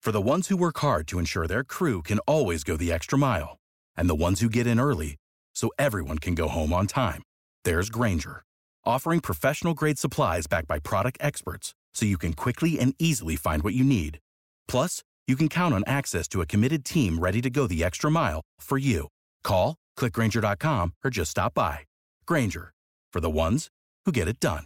For the ones who work hard to ensure their crew can always go the extra mile, and the ones who get in early so everyone can go home on time, there's Grainger, offering professional-grade supplies backed by product experts so you can quickly and easily find what you need. Plus, you can count on access to a committed team ready to go the extra mile for you. Call, click Grainger.com, or just stop by. Grainger, for the ones who get it done.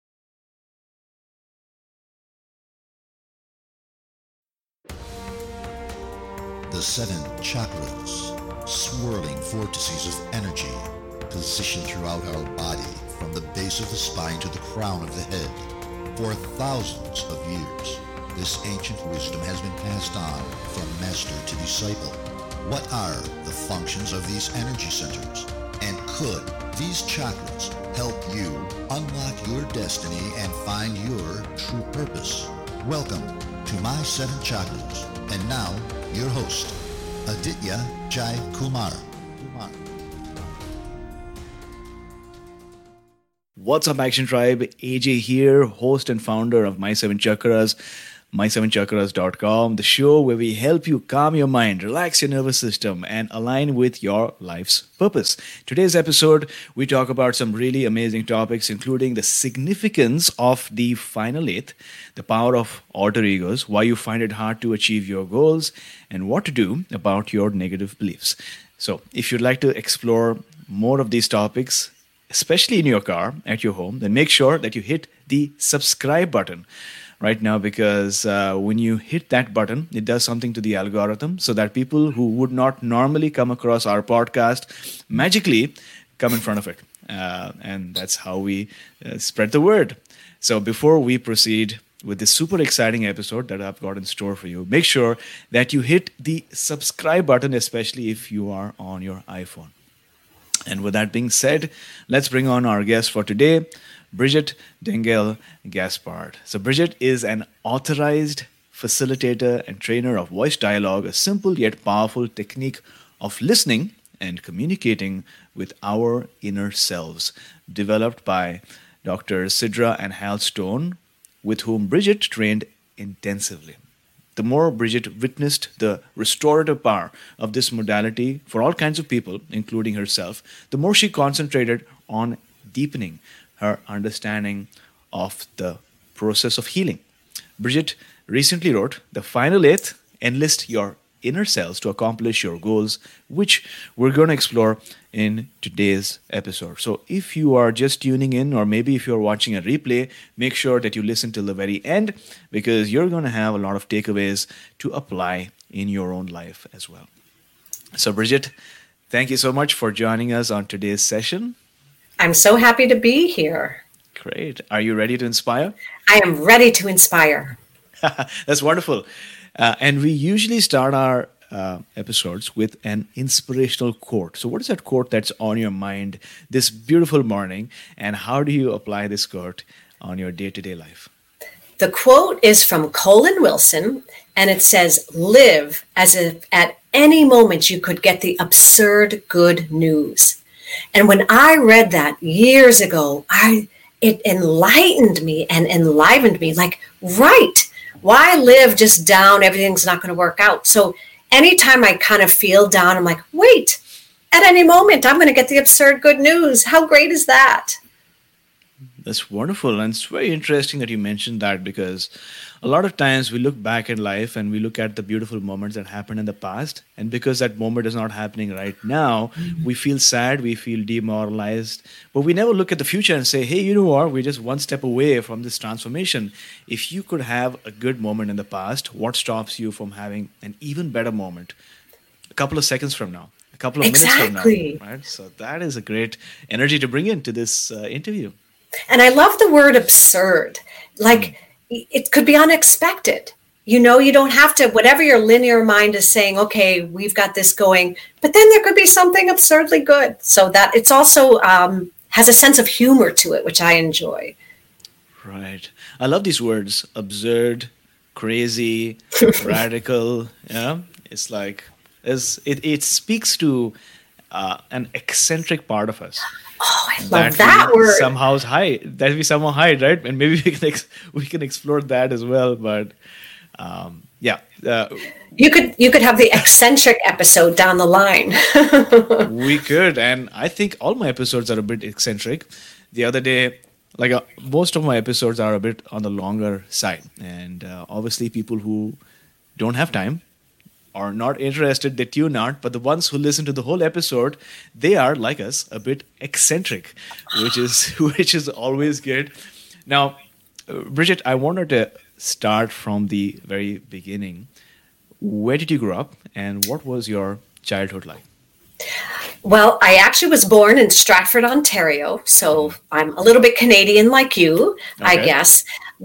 The 7 chakras, swirling vortices of energy, positioned throughout our body from the base of the spine to the crown of the head. For thousands of years, this ancient wisdom has been passed on from master to disciple. What are the functions of these energy centers? And could these chakras help you unlock your destiny and find your true purpose? Welcome to My 7 Chakras. And now, your host, Aditya Jai Kumar. What's up, Action Tribe? AJ here, host and founder of My 7 Chakras, my7chakras.com, the show where we help you calm your mind, relax your nervous system, and align with your life's purpose. Today's episode, we talk about some really amazing topics, including the significance of the final eighth, the power of alter egos, why you find it hard to achieve your goals, and what to do about your negative beliefs. So, if you'd like to explore more of these topics, especially in your car, at your home, then make sure that you hit the subscribe button right now, because when you hit that button, it does something to the algorithm so that people who would not normally come across our podcast magically come in front of it. And that's how we spread the word. So before we proceed with this super exciting episode that I've got in store for you, make sure that you hit the subscribe button, especially if you are on your iPhone. And with that being said, let's bring on our guest for today, Brigitte Dengel Gaspard. So Brigitte is an authorized facilitator and trainer of voice dialogue, a simple yet powerful technique of listening and communicating with our inner selves, developed by Dr. Sidra and Hal Stone, with whom Brigitte trained intensively. The more Brigitte witnessed the restorative power of this modality for all kinds of people, including herself, the more she concentrated on deepening her understanding of the process of healing. Brigitte recently wrote, "The Final Eighth, Enlist Your Inner Selves to Accomplish Your Goals," which we're going to explore in today's episode. So if you are just tuning in, or maybe if you're watching a replay, make sure that you listen till the very end, because you're going to have a lot of takeaways to apply in your own life as well. So Brigitte, thank you so much for joining us on today's session. I'm so happy to be here. Great. Are you ready to inspire? I am ready to inspire. That's wonderful. And we usually start our episodes with an inspirational quote. So what is that quote that's on your mind this beautiful morning, and how do you apply this quote on your day-to-day life? The quote is from Colin Wilson, and it says, "Live as if at any moment you could get the absurd good news." And when I read that years ago, it enlightened me and enlivened me. Like, right, why live just down? Everything's not going to work out. So anytime I kind of feel down, I'm like, wait, at any moment, I'm going to get the absurd good news. How great is that? That's wonderful. And it's very interesting that you mentioned that, because a lot of times we look back in life and we look at the beautiful moments that happened in the past. And because that moment is not happening right now, we feel sad, we feel demoralized. But we never look at the future and say, hey, you know what? We're just one step away from this transformation. If you could have a good moment in the past, what stops you from having an even better moment a couple of seconds from now, a couple of minutes from now? Right? So that is a great energy to bring into this interview. And I love the word absurd. Like, it could be unexpected. You know, you don't have to, whatever your linear mind is saying, okay, we've got this going, but then there could be something absurdly good. So that it's also has a sense of humor to it, which I enjoy. Right. I love these words: absurd, crazy, radical. Yeah. It's like, it speaks to an eccentric part of us. Oh, I love that word. That we somehow hide, right? And maybe we can explore that as well. But Yeah. You could have the eccentric episode down the line. We could, and I think all my episodes are a bit eccentric. The other day, most of my episodes are a bit on the longer side, and obviously, people who don't have time or not interested, they tune out. But the ones who listen to the whole episode, they are like us, a bit eccentric, which is always good. Now, Bridget, I wanted to start from the very beginning. Where did you grow up, and what was your childhood like? Well, I actually was born in Stratford, Ontario, so I'm a little bit Canadian like you, I guess.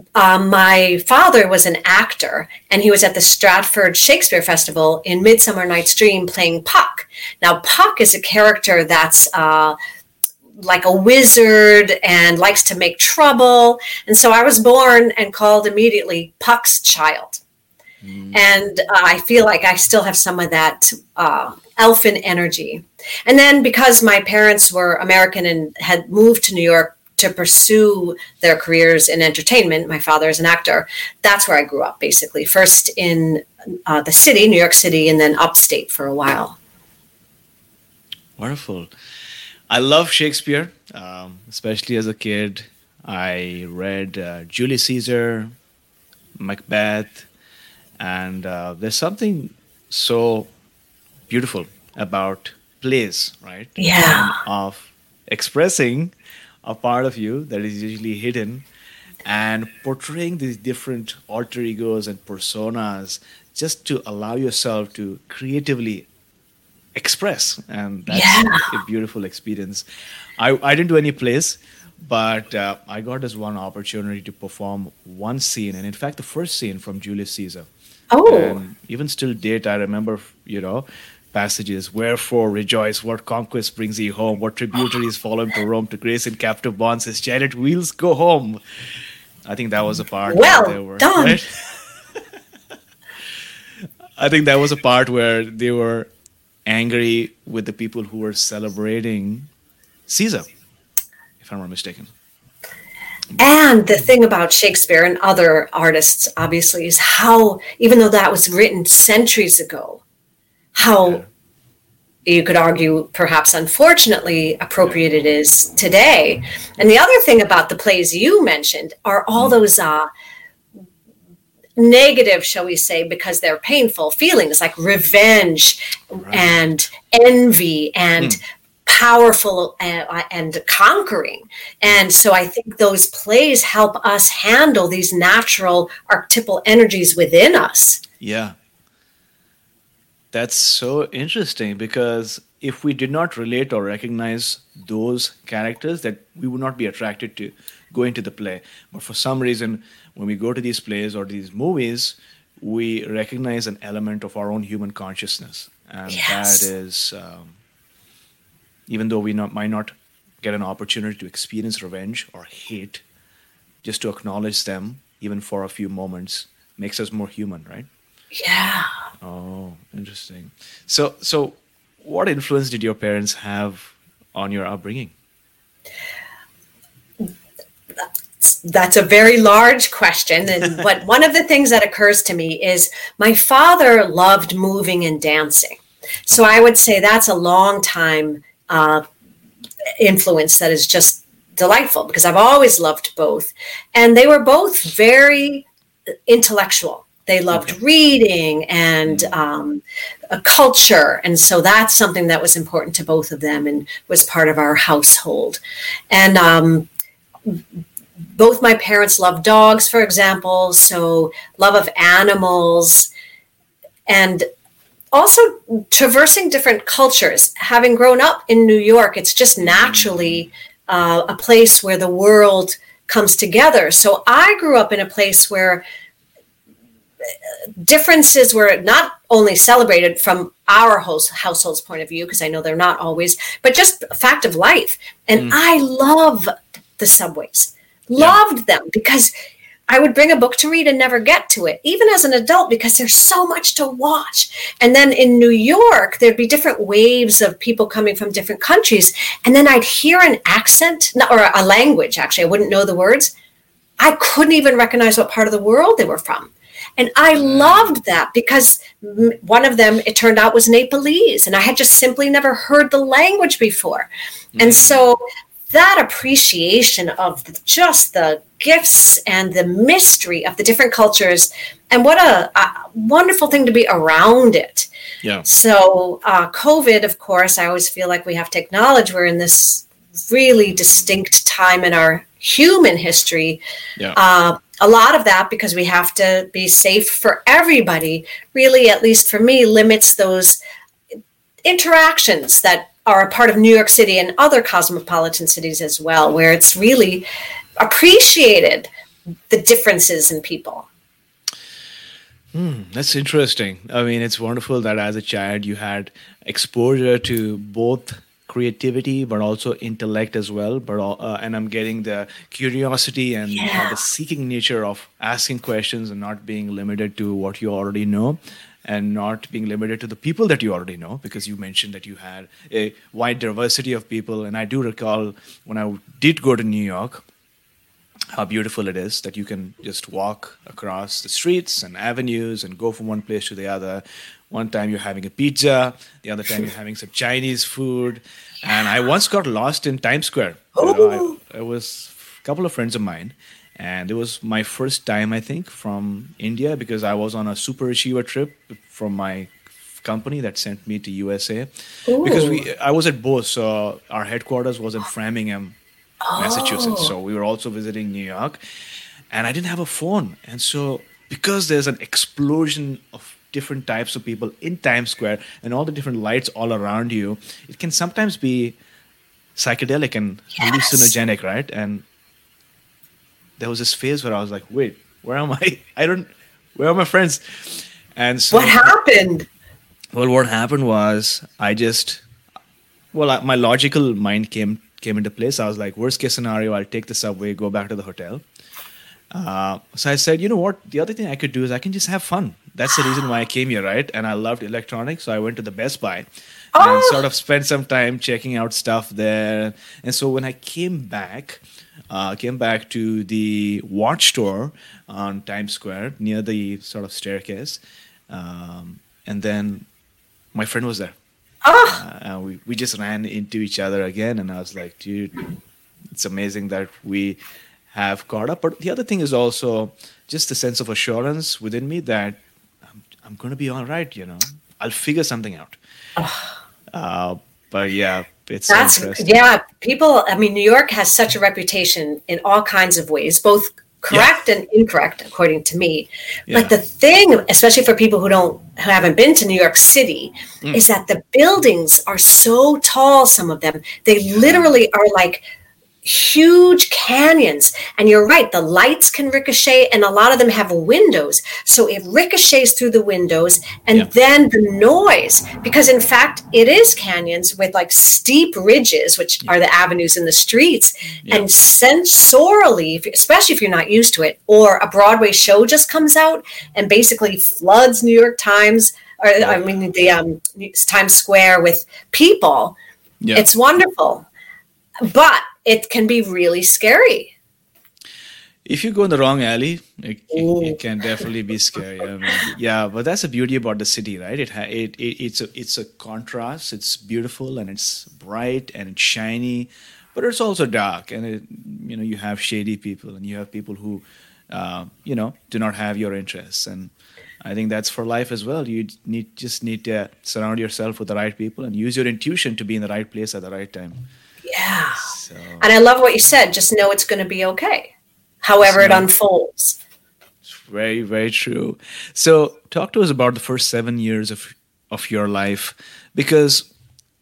My father was an actor, and he was at the Stratford Shakespeare Festival in Midsummer Night's Dream playing Puck. Now, Puck is a character that's like a wizard and likes to make trouble. And so I was born and called immediately Puck's child. And I feel like I still have some of that elfin energy. And then because my parents were American and had moved to New York to pursue their careers in entertainment, my father is an actor, that's where I grew up, basically. First in the city, New York City, and then upstate for a while. Wonderful. I love Shakespeare, especially as a kid. I read Julius Caesar, Macbeth, and there's something so beautiful about plays, right? Yeah. Of expressing a part of you that is usually hidden and portraying these different alter egos and personas just to allow yourself to creatively express. And that's a beautiful experience. I didn't do any plays, but I got this one opportunity to perform one scene, and in fact, the first scene from Julius Caesar. Oh. And even still date, I remember, passages, wherefore rejoice, what conquest brings ye home, what tributaries follow him to Rome, to grace in captive bonds, his chariot wheels go home. I think that was a part well where they were, done. right? I think that was a part where they were angry with the people who were celebrating Caesar, if I'm not mistaken. And the thing about Shakespeare and other artists, obviously, is how, even though that was written centuries ago, how you could argue, perhaps unfortunately, appropriate it is today. And the other thing about the plays you mentioned are all those negative, shall we say, because they're painful feelings like revenge and envy and powerful and conquering. And so I think those plays help us handle these natural archetypal energies within us. Yeah. That's so interesting, because if we did not relate or recognize those characters, that we would not be attracted to going to the play. But for some reason, when we go to these plays or these movies, we recognize an element of our own human consciousness. And that is, even though we might not get an opportunity to experience revenge or hate, just to acknowledge them, even for a few moments, makes us more human, right? Yeah. Oh, interesting. So what influence did your parents have on your upbringing? That's a very large question. But one of the things that occurs to me is my father loved moving and dancing. So I would say that's a long time influence that is just delightful, because I've always loved both. And they were both very intellectual. They loved reading and culture. And so that's something that was important to both of them and was part of our household. And both my parents loved dogs, for example, so love of animals, and also traversing different cultures. Having grown up in New York, it's just naturally a place where the world comes together. So I grew up in a place where differences were not only celebrated from our household's point of view, because I know they're not always, but just a fact of life. And I love the subways. Loved them, because I would bring a book to read and never get to it, even as an adult, because there's so much to watch. And then in New York, there'd be different waves of people coming from different countries. And then I'd hear an accent, or a language, actually. I wouldn't know the words. I couldn't even recognize what part of the world they were from. And I loved that because one of them, it turned out, was Nepalese. And I had just simply never heard the language before. And so that appreciation of just the gifts and the mystery of the different cultures, and what a wonderful thing to be around it. Yeah. So COVID, of course, I always feel like we have to acknowledge we're in this really distinct time in our human history. Yeah. A lot of that, because we have to be safe for everybody, really, at least for me, limits those interactions that are a part of New York City and other cosmopolitan cities as well, where it's really appreciated the differences in people. That's interesting. I mean, it's wonderful that as a child you had exposure to both creativity but also intellect as well. But and I'm getting the curiosity and the seeking nature of asking questions and not being limited to what you already know, and not being limited to the people that you already know, because you mentioned that you had a wide diversity of people. And I do recall when I did go to New York, how beautiful it is that you can just walk across the streets and avenues and go from one place to the other. One time you're having a pizza, the other time you're having some Chinese food. And I once got lost in Times Square. I was a couple of friends of mine, and it was my first time, I think, from India, because I was on a super achiever trip from my company that sent me to USA. Ooh. Because I was at Bose, so our headquarters was in Framingham, Massachusetts. So we were also visiting New York, and I didn't have a phone. And so because there's an explosion of different types of people in Times Square and all the different lights all around you, it can sometimes be psychedelic and hallucinogenic, right? And there was this phase where I was like, wait, where am I? Where are my friends? And so what happened? Well, what happened was my logical mind came into place. I was like, worst case scenario, I'll take the subway, go back to the hotel. So I said, you know what? The other thing I could do is I can just have fun. That's the reason why I came here, right? And I loved electronics, so I went to the Best Buy and sort of spent some time checking out stuff there. And so when I came back to the watch store on Times Square near the sort of staircase, and then my friend was there. We just ran into each other again, and I was like, dude, it's amazing that we have caught up. But the other thing is also just the sense of assurance within me that I'm going to be all right, I'll figure something out. But yeah, it's interesting. Yeah, people, I mean, New York has such a reputation in all kinds of ways, both correct and incorrect, according to me. Yeah. But the thing, especially for people who haven't been to New York City, is that the buildings are so tall, some of them. They literally are like huge canyons, and you're right, the lights can ricochet, and a lot of them have windows, so it ricochets through the windows, and then the noise, because in fact it is canyons with like steep ridges, which are the avenues in the streets, and sensorially, especially if you're not used to it, or a Broadway show just comes out and basically floods New York Times, the Times Square with people, it's wonderful. But it can be really scary. If you go in the wrong alley, it can definitely be scary. I mean, but that's the beauty about the city, right? It's a contrast. It's beautiful and it's bright and it's shiny, but it's also dark. And you have shady people and you have people who, do not have your interests. And I think that's for life as well. You just need to surround yourself with the right people and use your intuition to be in the right place at the right time. Yeah. And I love what you said. Just know it's going to be okay, however it unfolds. It's very, very true. So talk to us about the first 7 years of your life, because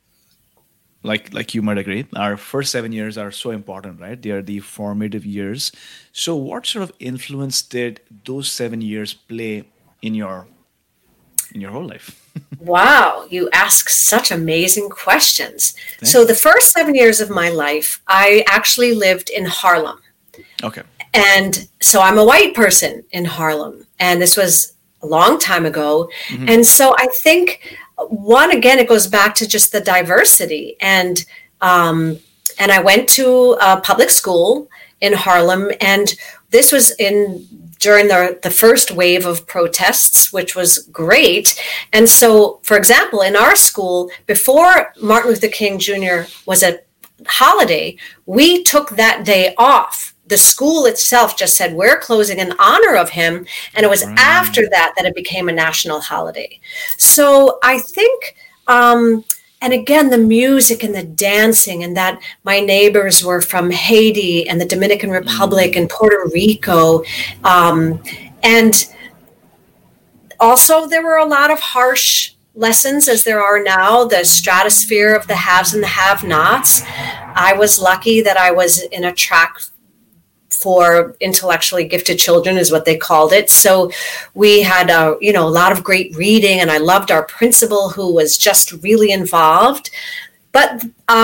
like you might agree, our first 7 years are so important, right? They are the formative years. So what sort of influence did those 7 years play in your whole life? Wow, you ask such amazing questions. So the first 7 years of my life, I actually lived in Harlem. Okay. And so I'm a white person in Harlem. And this was a long time ago. Mm-hmm. And so I think, again, it goes back to just the diversity. And I went to a public school in Harlem. And this was during the first wave of protests, which was great. And so, for example, in our school, before Martin Luther King Jr. was a holiday, we took that day off. The school itself just said, we're closing in honor of him. And it was after that it became a national holiday. So I think, and again, the music and the dancing, and that my neighbors were from Haiti and the Dominican Republic and Puerto Rico. And also there were a lot of harsh lessons, as there are now, the stratosphere of the haves and the have-nots. I was lucky that I was in a track for intellectually gifted children, is what they called it. So we had a lot of great reading, and I loved our principal, who was just really involved. But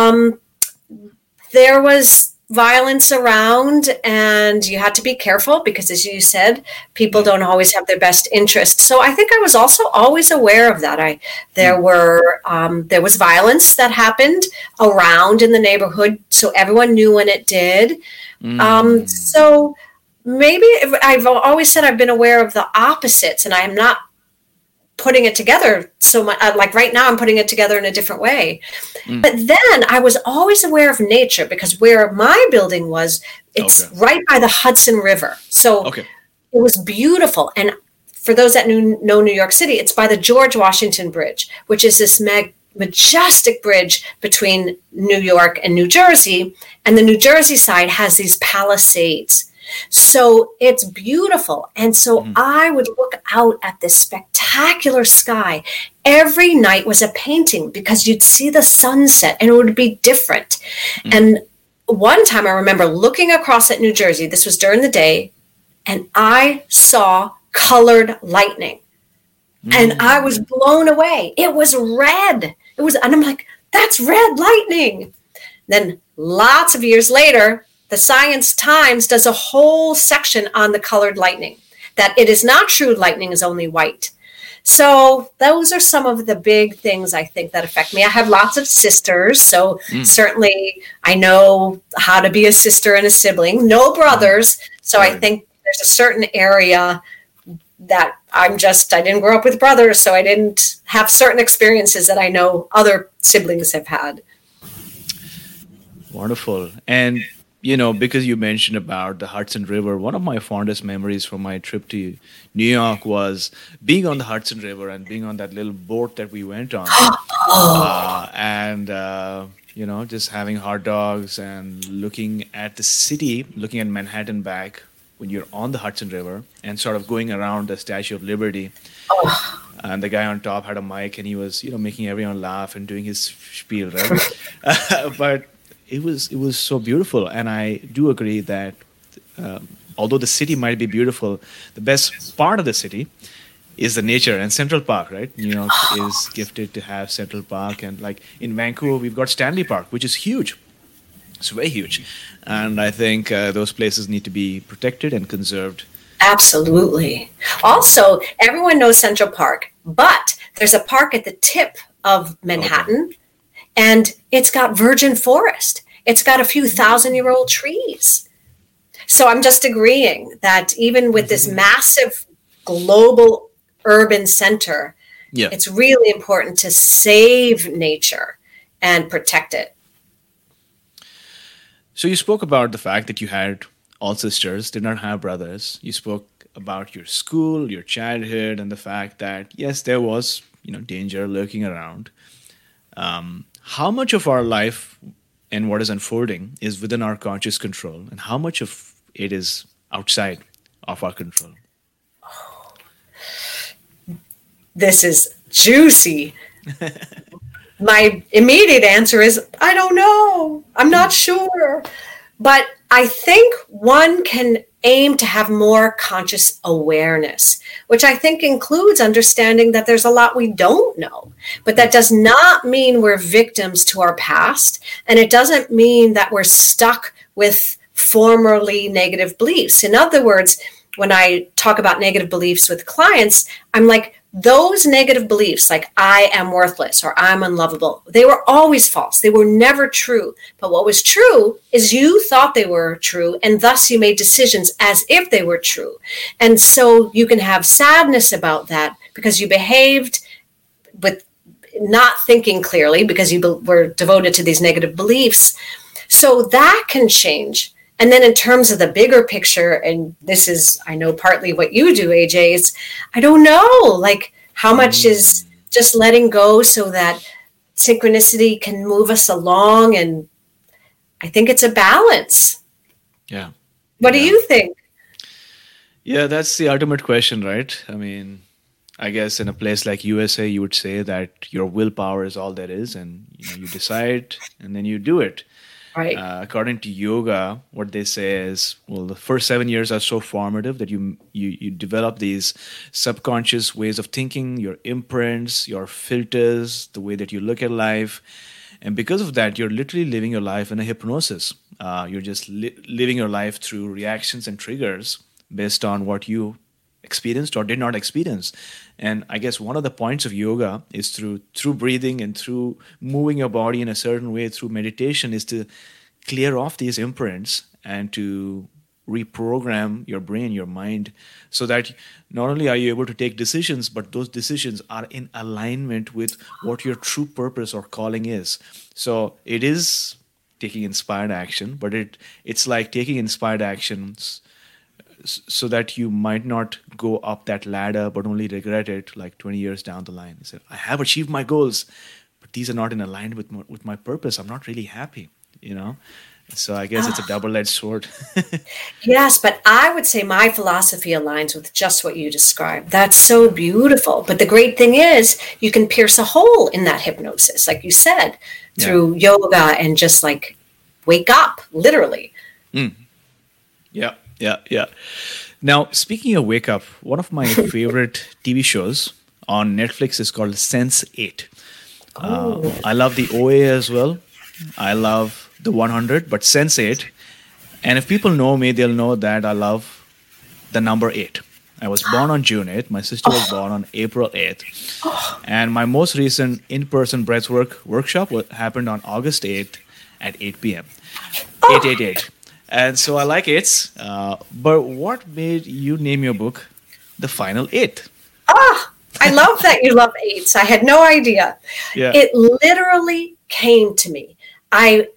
there was violence around, and you had to be careful because, as you said, people don't always have their best interest. So I think I was also always aware of that. There was violence that happened around in the neighborhood, so everyone knew when it did. So maybe I've always said I've been aware of the opposites, and I'm not putting it together so much. Like right now, I'm putting it together in a different way. But then I was always aware of nature, because where my building was, it's right by the Hudson River. So it was beautiful. And for those that know New York City, it's by the George Washington Bridge, which is this majestic bridge between New York and New Jersey. And the New Jersey side has these palisades. So it's beautiful. And so I would look out at this spectacular sky. Every night was a painting, because you'd see the sunset and it would be different. And one time I remember looking across at New Jersey, this was during the day, and I saw colored lightning. And I was blown away. It was red. And I'm like, that's red lightning. Then lots of years later, the Science Times does a whole section on the colored lightning, that it is not true lightning is only white. So those are some of the big things I think that affect me. I have lots of sisters, so certainly I know how to be a sister and a sibling. No brothers, so I think there's a certain area that I didn't grow up with brothers, so I didn't have certain experiences that I know other siblings have had. Wonderful. And because you mentioned about the Hudson River, one of my fondest memories from my trip to New York was being on the Hudson River and being on that little boat that we went on. Just having hot dogs and looking at the city, looking at Manhattan back when you're on the Hudson River, and sort of going around the Statue of Liberty. And the guy on top had a mic, and he was, making everyone laugh and doing his spiel, right? But it was so beautiful. And I do agree that although the city might be beautiful, the best part of the city is the nature, and Central Park, right? New York is gifted to have Central Park. And like in Vancouver, we've got Stanley Park, which is huge. It's very huge. And I think those places need to be protected and conserved. Absolutely. Also, everyone knows Central Park, but there's a park at the tip of Manhattan. And it's got virgin forest. It's got a few 1,000-year-old trees. So I'm just agreeing that even with this massive global urban center, it's really important to save nature and protect it. So you spoke about the fact that you had all sisters, did not have brothers. You spoke about your school, your childhood, and the fact that, yes, there was, danger lurking around. How much of our life and what is unfolding is within our conscious control, and how much of it is outside of our control? This is juicy. My immediate answer is, I don't know. I'm not sure. But I think one can aim to have more conscious awareness, which I think includes understanding that there's a lot we don't know. But that does not mean we're victims to our past. And it doesn't mean that we're stuck with formerly negative beliefs. In other words, when I talk about negative beliefs with clients, I'm like, those negative beliefs, like I am worthless or I'm unlovable, they were always false. They were never true. But what was true is you thought they were true, and thus you made decisions as if they were true. And so you can have sadness about that because you behaved with not thinking clearly because you were devoted to these negative beliefs. So that can change. And then in terms of the bigger picture, and this is, I know, partly what you do, AJ, is I don't know, like how much is just letting go so that synchronicity can move us along. And I think it's a balance. Yeah. What do you think? Yeah, that's the ultimate question, right? I mean, I guess in a place like USA, you would say that your willpower is all there is, and you decide and then you do it. Right. According to yoga, what they say is, well, the first 7 years are so formative that you develop these subconscious ways of thinking, your imprints, your filters, the way that you look at life. And because of that, you're literally living your life in a hypnosis. You're just living your life through reactions and triggers based on what you experienced or did not experience. And I guess one of the points of yoga is through breathing and through moving your body in a certain way through meditation is to clear off these imprints and to reprogram your brain, your mind, so that not only are you able to take decisions, but those decisions are in alignment with what your true purpose or calling is. So it is taking inspired action, but it's like taking inspired actions so that you might not go up that ladder, but only regret it like 20 years down the line. You say, I have achieved my goals, but these are not in alignment with my purpose. I'm not really happy, So I guess it's a double-edged sword. Yes, but I would say my philosophy aligns with just what you described. That's so beautiful. But the great thing is you can pierce a hole in that hypnosis, like you said, through yoga and just like wake up, literally. Yeah. Now, speaking of wake up, one of my favorite TV shows on Netflix is called Sense8. I love the OA as well. I love the 100, but Sense8. And if people know me, they'll know that I love the number 8. I was born on June 8th. My sister was born on April 8th. And my most recent in-person breathwork workshop happened on August 8th at 8 p.m. 888. And so I like 8s. But what made you name your book The Final 8? I love that you love 8s. I had no idea. Yeah. It literally came to me. I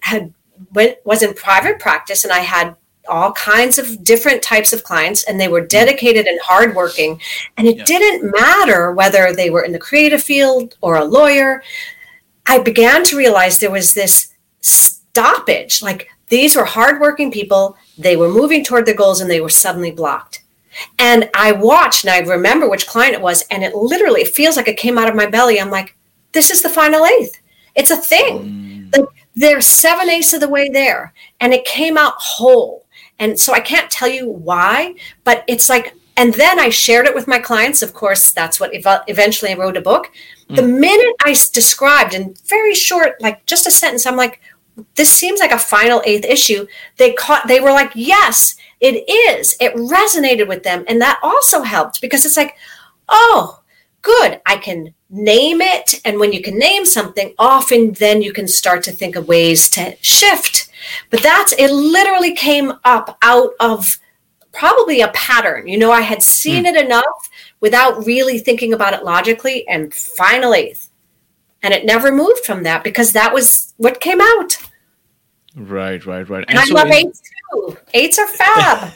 was in private practice and I had all kinds of different types of clients, and they were dedicated and hardworking. And it didn't matter whether they were in the creative field or a lawyer. I began to realize there was this stoppage. Like, these were hardworking people. They were moving toward their goals and they were suddenly blocked. And I watched and I remember which client it was. And it literally feels like it came out of my belly. I'm like, this is the final 8th. It's a thing. Like, they're 7/8 of the way there. And it came out whole. And so I can't tell you why, but it's like, and then I shared it with my clients. Of course, that's what eventually I wrote a book. The minute I described in very short, like just a sentence, I'm like, this seems like a final 8th issue. They were like, yes, it is. It resonated with them. And that also helped because it's like, oh, good. I can name it. And when you can name something, often then you can start to think of ways to shift. But it literally came up out of probably a pattern. I had seen it enough without really thinking about it logically, and final 8th. And it never moved from that because that was what came out. Right. And I love 8s too. 8s are fab.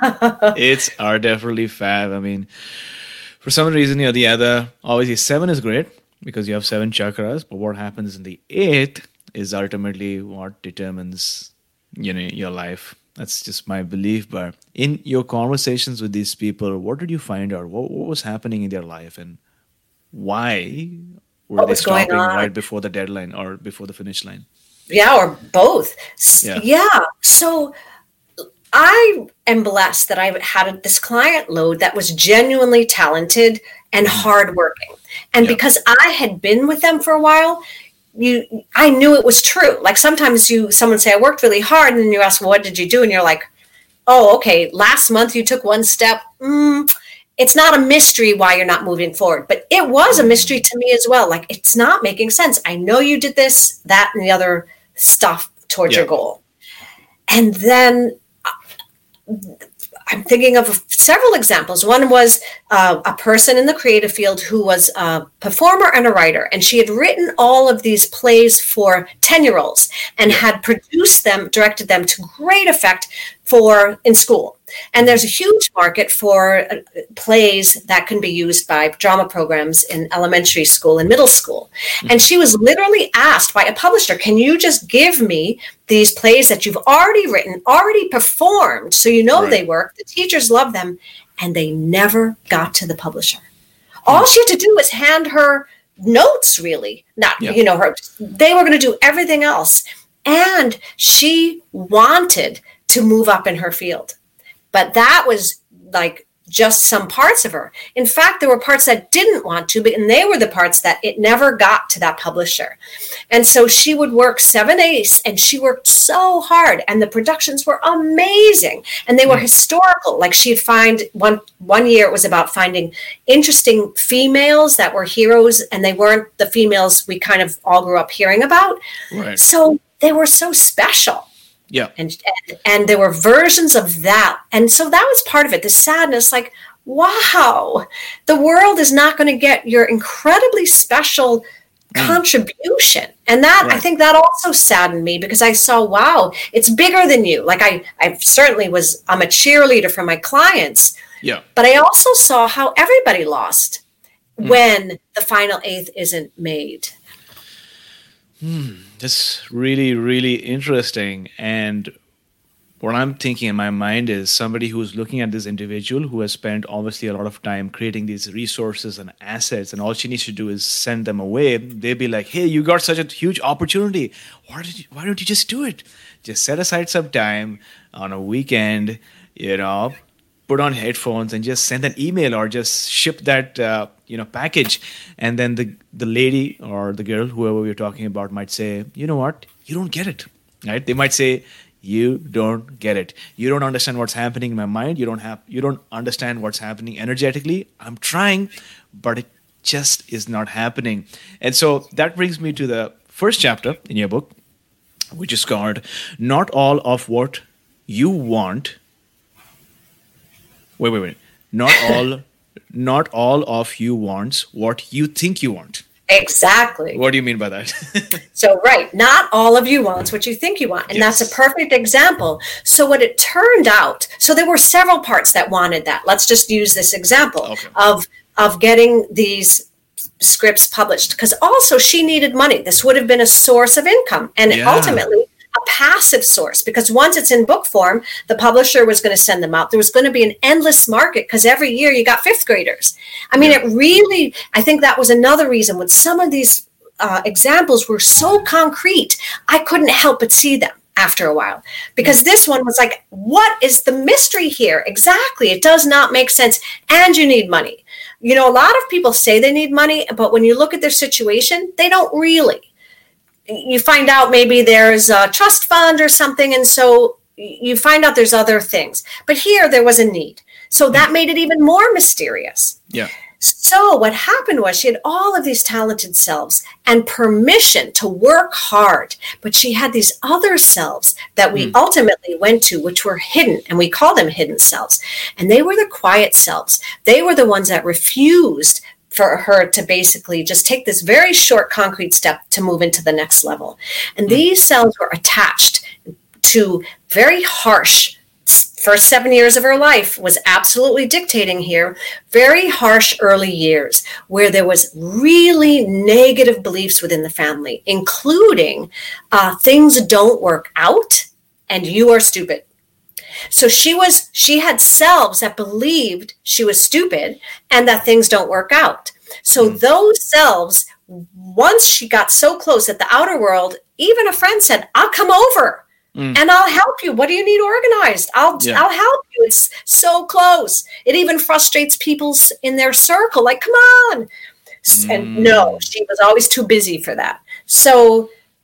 8s are definitely fab. I mean, for some reason or the other, obviously 7 is great because you have 7 chakras, but what happens in the 8th is ultimately what determines, your life. That's just my belief. But in your conversations with these people, what did you find out? What was happening in their life, and why were they stopping right before the deadline or before the finish line? Yeah, or both. Yeah. So I am blessed that I had this client load that was genuinely talented and hardworking. And because I had been with them for a while, I knew it was true. Like sometimes someone say, I worked really hard, and then you ask, well, what did you do? And you're like, oh, okay, last month you took one step. it's not a mystery why you're not moving forward. But it was a mystery to me as well. Like, it's not making sense. I know you did this, that, and the other stuff towards your goal. And then I'm thinking of several examples. One was a person in the creative field who was a performer and a writer, and she had written all of these plays for 10-year-olds and had produced them, directed them to great effect in school. And there's a huge market for plays that can be used by drama programs in elementary school and middle school. And she was literally asked by a publisher, can you just give me these plays that you've already written, already performed, so you know they work, the teachers love them, and they never got to the publisher. All she had to do was hand her notes, really. They were going to do everything else. And she wanted to move up in her field. But that was like just some parts of her. In fact, there were parts that didn't want to, and they were the parts that it never got to that publisher. And so she would work 7 days, and she worked so hard, and the productions were amazing, and they were historical. Like, she'd find one year it was about finding interesting females that were heroes, and they weren't the females we kind of all grew up hearing about. Right. So they were so special. Yeah. And there were versions of that. And so that was part of it, the sadness, like, wow, the world is not going to get your incredibly special contribution. And that, I think that also saddened me, because I saw, wow, it's bigger than you. Like, I certainly I'm a cheerleader for my clients. Yeah. But I also saw how everybody lost when the final eighth isn't made. That's really, really interesting. And what I'm thinking in my mind is somebody who's looking at this individual who has spent obviously a lot of time creating these resources and assets, and all she needs to do is send them away. They'd be like, hey, you got such a huge opportunity. Why don't you just do it? Just set aside some time on a weekend, put on headphones and just send an email or just ship that package. And then the lady or the girl, whoever we're talking about, might say, you know what, you don't get it, right? They might say, you don't get it. You don't understand what's happening in my mind. You don't understand what's happening energetically. I'm trying, but it just is not happening. And so that brings me to the first chapter in your book, which is called Not All of What You Want. Wait. Not all of you wants what you think you want. Exactly. What do you mean by that? So, right. Not all of you wants what you think you want. And that's a perfect example. So what it turned out, so there were several parts that wanted that. Let's just use this example of getting these scripts published. Because also she needed money. This would have been a source of income. And ultimately, a passive source, because once it's in book form, the publisher was going to send them out. There was going to be an endless market, because every year you got fifth graders. I mean, I think that was another reason when some of these examples were so concrete, I couldn't help but see them after a while, because this one was like, what is the mystery here? Exactly. It does not make sense. And you need money. A lot of people say they need money, but when you look at their situation, they don't really. You find out maybe there's a trust fund or something, and so you find out there's other things. But here there was a need. So that made it even more mysterious. Yeah. So what happened was she had all of these talented selves and permission to work hard, but she had these other selves that we ultimately went to, which were hidden, and we call them hidden selves. And they were the quiet selves. They were the ones that refused for her to basically just take this very short concrete step to move into the next level. And these cells were attached to very harsh, first 7 years of her life was absolutely dictating here, very harsh early years where there was really negative beliefs within the family, including things don't work out and you are stupid. So she had selves that believed she was stupid and that things don't work out. So those selves, once she got so close at the outer world, even a friend said, I'll come over and I'll help you. What do you need organized? I'll help you. It's so close. It even frustrates people in their circle. Like, come on. And no, she was always too busy for that.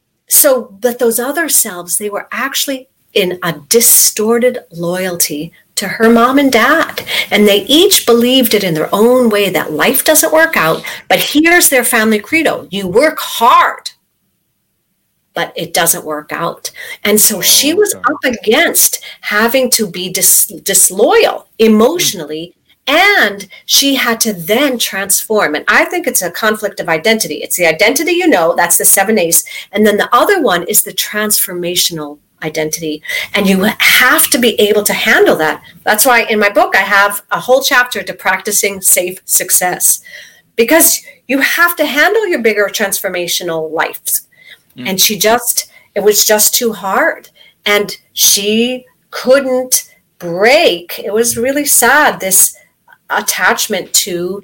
But those other selves, they were actually in a distorted loyalty to her mom and dad. And they each believed it in their own way that life doesn't work out. But here's their family credo. You work hard, but it doesn't work out. And so she was up against having to be disloyal emotionally, and she had to then transform. And I think it's a conflict of identity. It's the identity, you know, that's the 7 A's. And then the other one is the transformational identity. And you have to be able to handle that. That's why in my book, I have a whole chapter to practicing safe success, because you have to handle your bigger transformational lives. And it was just too hard. And she couldn't break. It was really sad, this attachment to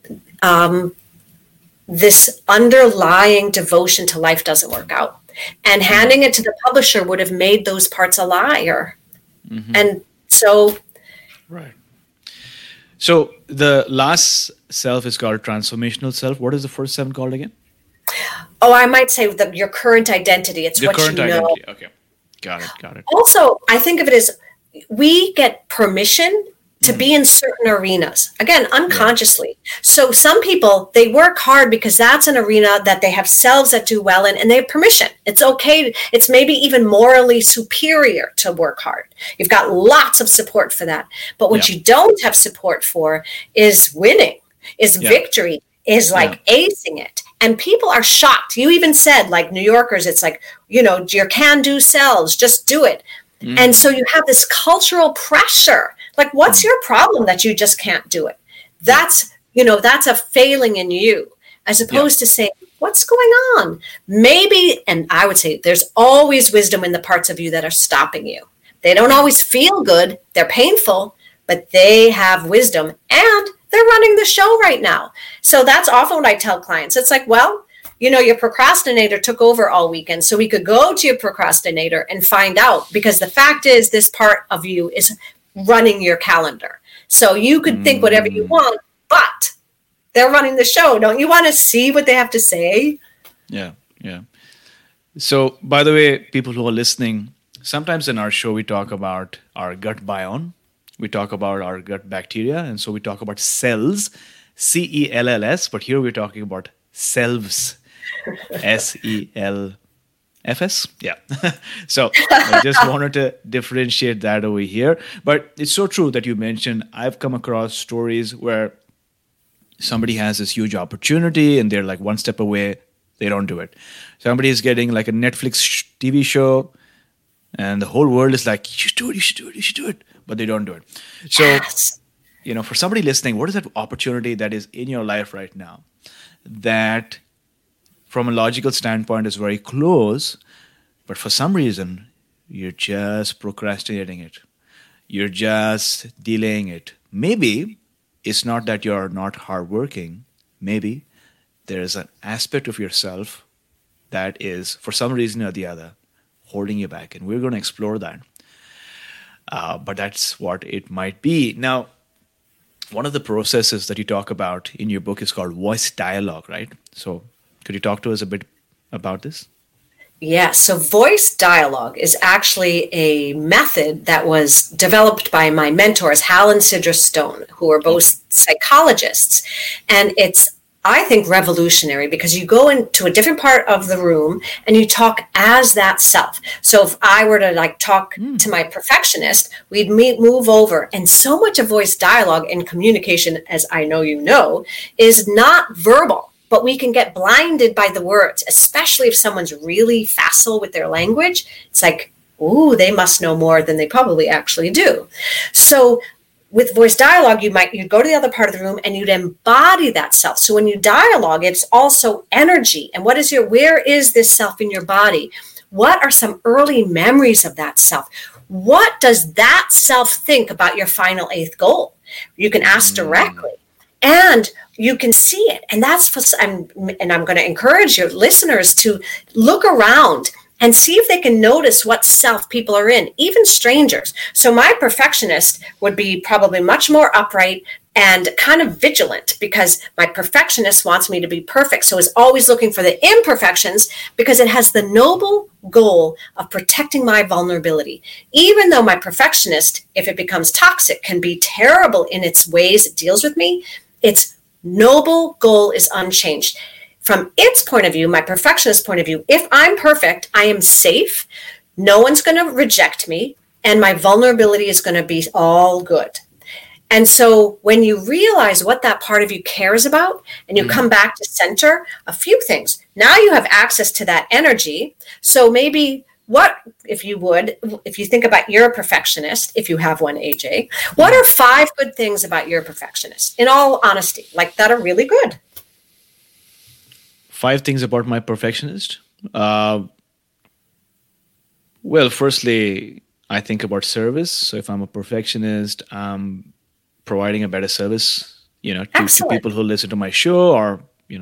this underlying devotion to life doesn't work out. And handing it to the publisher would have made those parts a liar. And so... Right. So the last self is called transformational self. What is the first 7 called again? Oh, I might say your current identity. It's what you know. Identity. Okay. Got it. Also, I think of it as we get permission to be in certain arenas, again, unconsciously. So some people, they work hard because that's an arena that they have selves that do well in, and they have permission. It's okay. It's maybe even morally superior to work hard. You've got lots of support for that. But what you don't have support for is winning, is victory, is like acing it. And people are shocked. You even said, like New Yorkers, it's like, you know, your can-do selves, just do it. And so you have this cultural pressure. Like, what's your problem that you just can't do it? That's, you know, that's a failing in you, as opposed to saying, what's going on? Maybe, and I would say there's always wisdom in the parts of you that are stopping you. They don't always feel good. They're painful, but they have wisdom, and they're running the show right now. So that's often what I tell clients. It's like, well, you know, your procrastinator took over all weekend, so we could go to your procrastinator and find out, because the fact is this part of you is running your calendar. So you could think whatever you want, but they're running the show. Don't you want to see what they have to say? Yeah. So, by the way, people who are listening, sometimes in our show, we talk about our gut biome. We talk about our gut bacteria. And so we talk about cells, cells, but here we're talking about selves, selfs. Yeah. So I just wanted to differentiate that over here. But it's so true that you mentioned, I've come across stories where somebody has this huge opportunity and they're like one step away, they don't do it. Somebody is getting like a Netflix TV show and the whole world is like, you should do it, but they don't do it. So, you know, for somebody listening, what is that opportunity that is in your life right now that from a logical standpoint is very close, but for some reason, you're just procrastinating it. You're just delaying it. Maybe it's not that you're not hardworking. Maybe there is an aspect of yourself that is, for some reason or the other, holding you back. And we're going to explore that. But that's what it might be. Now, one of the processes that you talk about in your book is called voice dialogue, right? So could you talk to us a bit about this? Yeah, so voice dialogue is actually a method that was developed by my mentors, Hal and Sidra Stone, who are both psychologists. And it's, I think, revolutionary because you go into a different part of the room and you talk as that self. So if I were to like talk to my perfectionist, we'd move over. And so much of voice dialogue and communication, as I know you know, is not verbal. But we can get blinded by the words, especially if someone's really facile with their language. It's like, ooh, they must know more than they probably actually do. So with voice dialogue, you'd go to the other part of the room and you'd embody that self. So when you dialogue, it's also energy. And where is this self in your body? What are some early memories of that self? What does that self think about your final 8th goal? You can ask directly. And you can see it. And I'm going to encourage your listeners to look around and see if they can notice what self people are in, even strangers. So my perfectionist would be probably much more upright, and kind of vigilant because my perfectionist wants me to be perfect. So is always looking for the imperfections because it has the noble goal of protecting my vulnerability. Even though my perfectionist, if it becomes toxic, can be terrible in its ways it deals with me, its noble goal is unchanged. From its point of view, my perfectionist point of view, if I'm perfect, I am safe. No one's going to reject me. And my vulnerability is going to be all good. And so when you realize what that part of you cares about and you come back to center, a few things. Now you have access to that energy. So maybe if you think about your perfectionist, if you have one, AJ, what are 5 good things about your perfectionist, in all honesty, like that are really good? 5 things about my perfectionist. Well, firstly, I think about service. So if I'm a perfectionist, I'm providing a better service, to people who listen to my show or,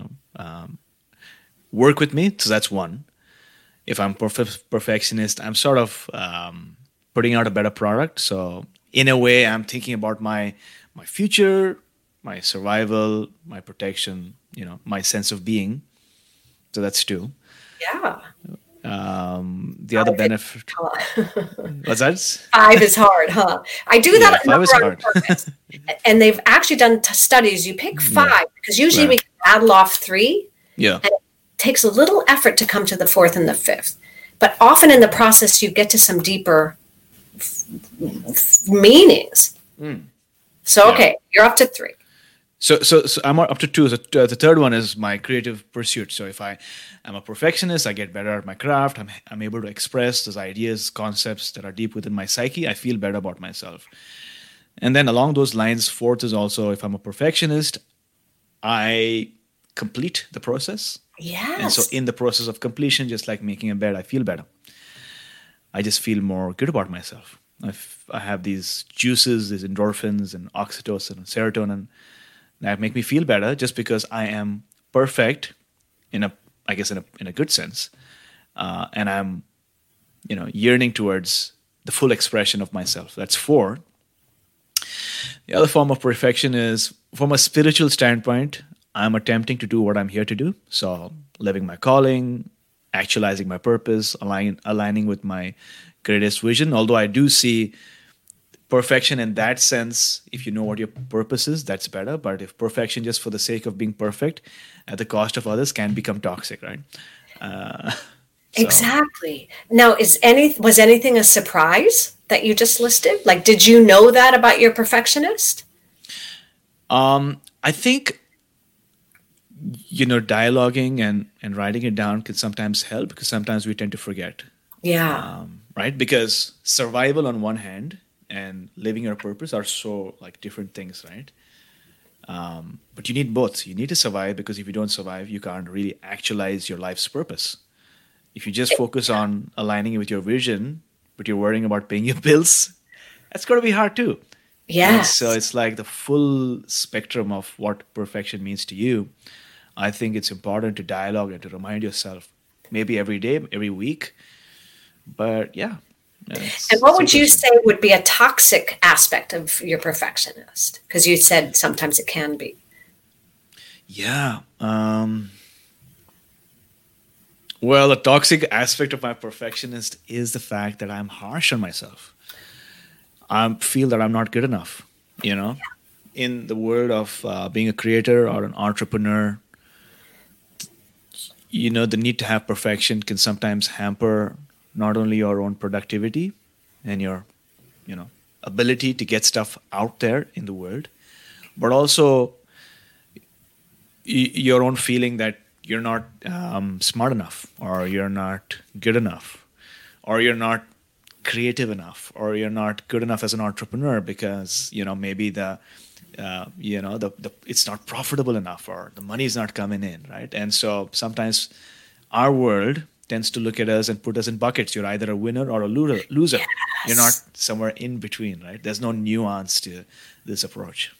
work with me. So that's one. If I'm perfectionist, I'm sort of putting out a better product. So in a way, I'm thinking about my future, my survival, my protection, my sense of being. So that's 2. Yeah. The other benefit. What's that? 5 is hard, huh? I do that. 5 is hard. And they've actually done studies. You pick 5 because usually we can rattle off 3. Yeah. And it takes a little effort to come to the 4th and the 5th. But often in the process, you get to some deeper meanings. So, okay, you're up to 3. So I'm up to 2. So the third one is my creative pursuit. So if I'm a perfectionist, I get better at my craft. I'm able to express those ideas, concepts that are deep within my psyche. I feel better about myself. And then along those lines, 4th is also if I'm a perfectionist, I complete the process. Yes. And so in the process of completion, just like making a bed, I feel better. I just feel more good about myself. I have these juices, these endorphins and oxytocin and serotonin that make me feel better just because I am perfect in a good sense. And I'm, yearning towards the full expression of myself. That's 4. The other form of perfection is from a spiritual standpoint, I'm attempting to do what I'm here to do. So living my calling, actualizing my purpose, aligning with my greatest vision. Although I do see perfection in that sense, if you know what your purpose is, that's better. But if perfection just for the sake of being perfect at the cost of others can become toxic, right? Exactly. Now, was anything a surprise that you just listed? Like, did you know that about your perfectionist? I think, dialoguing and writing it down can sometimes help because sometimes we tend to forget. Yeah. Right? Because survival on one hand and living your purpose are so different things, right? But you need both. You need to survive because if you don't survive, you can't really actualize your life's purpose. If you just focus on aligning with your vision, but you're worrying about paying your bills, that's going to be hard too. Yes. So it's like the full spectrum of what perfection means to you. I think it's important to dialogue and to remind yourself, maybe every day, every week. But yeah. And what would you say would be a toxic aspect of your perfectionist? Because you said sometimes it can be. Yeah. Well, a toxic aspect of my perfectionist is the fact that I'm harsh on myself. I feel that I'm not good enough, In the world of being a creator or an entrepreneur, the need to have perfection can sometimes hamper not only your own productivity and your, ability to get stuff out there in the world, but also your own feeling that you're not smart enough, or you're not good enough, or you're not creative enough, or you're not good enough as an entrepreneur because maybe the it's not profitable enough, or the money is not coming in, right? And so sometimes our world tends to look at us and put us in buckets. You're either a winner or a loser. Yes. You're not somewhere in between, right? There's no nuance to this approach.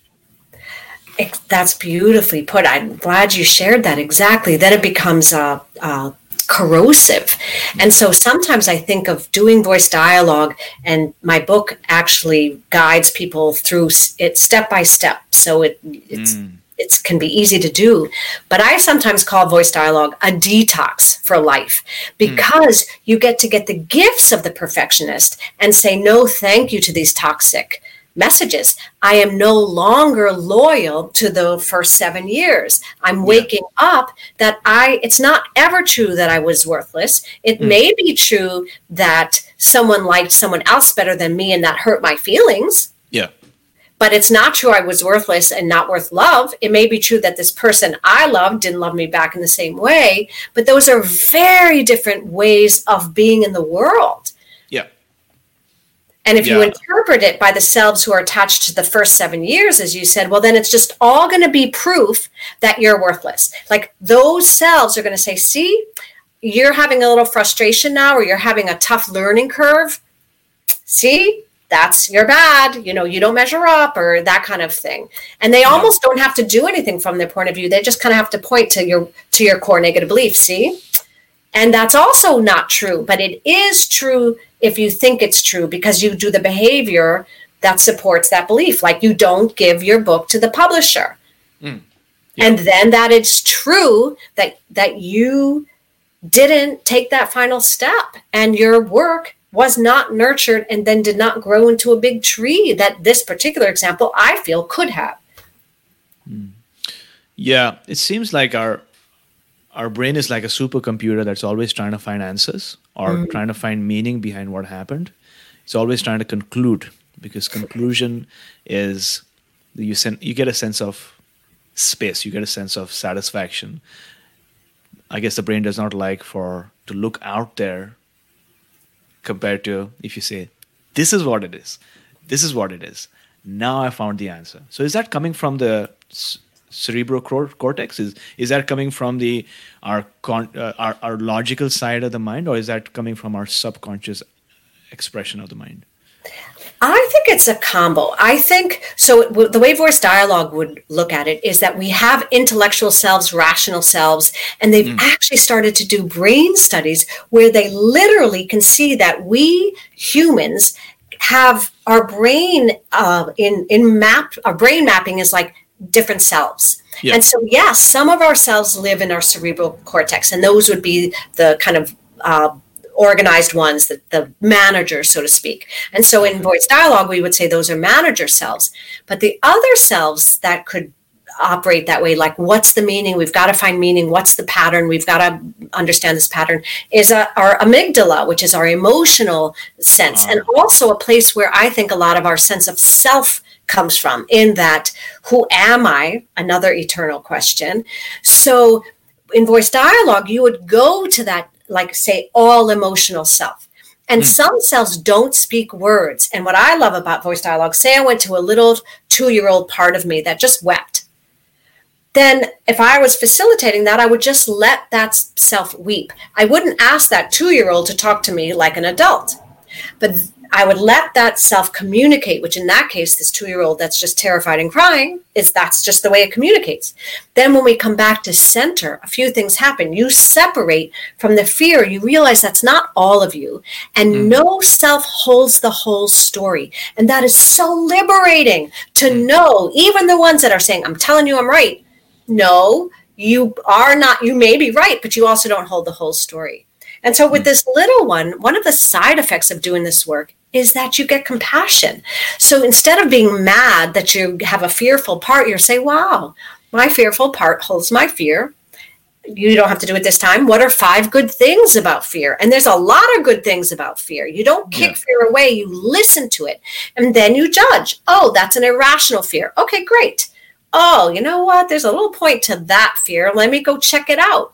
That's beautifully put. I'm glad you shared that exactly. Then it becomes corrosive. And so sometimes I think of doing voice dialogue, and my book actually guides people through it step by step. So it can be easy to do. But I sometimes call voice dialogue a detox for life, because you get to get the gifts of the perfectionist and say no thank you to these toxic messages. I am no longer loyal to the first 7 years. I'm waking up that it's not ever true that I was worthless. It may be true that someone liked someone else better than me and that hurt my feelings. Yeah. But it's not true I was worthless and not worth love. It may be true that this person I loved didn't love me back in the same way. But those are very different ways of being in the world. Yeah. And if you interpret it by the selves who are attached to the first 7 years, as you said, well, then it's just all going to be proof that you're worthless. Like those selves are going to say, see, you're having a little frustration now, or you're having a tough learning curve. See, you're bad. You don't measure up, or that kind of thing. And they almost don't have to do anything from their point of view. They just kind of have to point to your core negative belief. See? And that's also not true, but it is true if you think it's true, because you do the behavior that supports that belief. Like you don't give your book to the publisher. And then that it's true that you didn't take that final step, and your work was not nurtured and then did not grow into a big tree that this particular example, I feel, could have. Yeah, it seems like our brain is like a supercomputer that's always trying to find answers or trying to find meaning behind what happened. It's always trying to conclude, because conclusion is you get a sense of space, you get a sense of satisfaction. I guess the brain does not like to look out there, compared to if you say, this is what it is. This is what it is. Now I found the answer. So is that coming from the cerebral cortex? Is that coming from our logical side of the mind, or is that coming from our subconscious expression of the mind? I think it's a combo. I think so. The way voice dialogue would look at it is that we have intellectual selves, rational selves, and they've actually started to do brain studies where they literally can see that we humans have our brain our brain mapping is like different selves. Yeah. And so, yes, some of our cells live in our cerebral cortex, and those would be the kind of organized ones, the managers, so to speak. And so in voice dialogue, we would say those are manager cells. But the other cells that could operate that way, like what's the meaning? We've got to find meaning. What's the pattern? We've got to understand this pattern, is our amygdala, which is our emotional sense. And also a place where I think a lot of our sense of self comes from, in that, who am I? Another eternal question. So in voice dialogue, you would go to that, like say, all emotional self. And some cells don't speak words. And what I love about voice dialogue, say I went to a little 2-year-old part of me that just wept. Then if I was facilitating that, I would just let that self weep. I wouldn't ask that 2-year-old to talk to me like an adult. But I would let that self communicate, which in that case, this 2-year-old that's just terrified and crying, that's just the way it communicates. Then when we come back to center, a few things happen. You separate from the fear. You realize that's not all of you. And no self holds the whole story. And that is so liberating to know, even the ones that are saying, I'm telling you I'm right. No, you are not. You may be right, but you also don't hold the whole story. And so with this little one of the side effects of doing this work is that you get compassion. So instead of being mad that you have a fearful part, you're saying, wow, my fearful part holds my fear. You don't have to do it this time. What are 5 good things about fear? And there's a lot of good things about fear. You don't kick fear away. You listen to it. And then you judge. Oh, that's an irrational fear. Okay, great. Oh, you know what? There's a little point to that fear. Let me go check it out.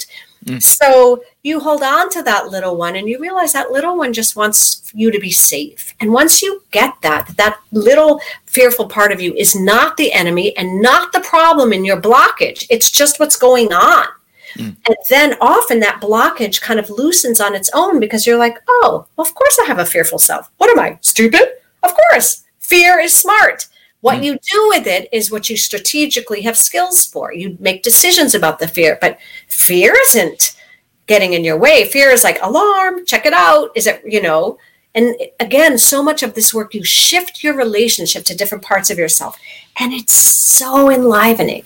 So you hold on to that little one, and you realize that little one just wants you to be safe. And once you get that little fearful part of you is not the enemy and not the problem in your blockage. It's just what's going on. And then often that blockage kind of loosens on its own, because you're like, oh, well, of course I have a fearful self. What am I, stupid? Of course. Fear is smart. What you do with it is what you strategically have skills for. You make decisions about the fear, but fear isn't getting in your way. Fear is like, alarm, check it out. Is it, and again, so much of this work, you shift your relationship to different parts of yourself. And it's so enlivening.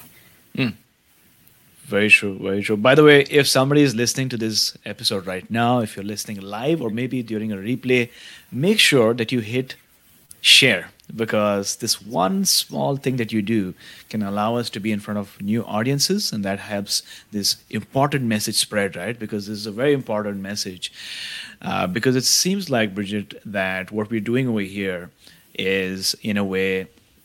Very true. Very true. By the way, if somebody is listening to this episode right now, if you're listening live or maybe during a replay, make sure that you hit share, because this one small thing that you do can allow us to be in front of new audiences, and that helps this important message spread, right? Because this is a very important message. Because it seems like, Bridget, that what we're doing over here is, in a way,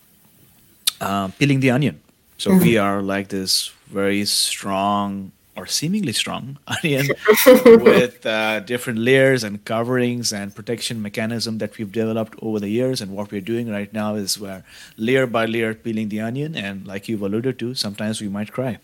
peeling the onion. So we are like this very strong or seemingly strong onion with different layers and coverings and protection mechanism that we've developed over the years. And what we're doing right now is we're layer by layer peeling the onion. And like you've alluded to, sometimes we might cry.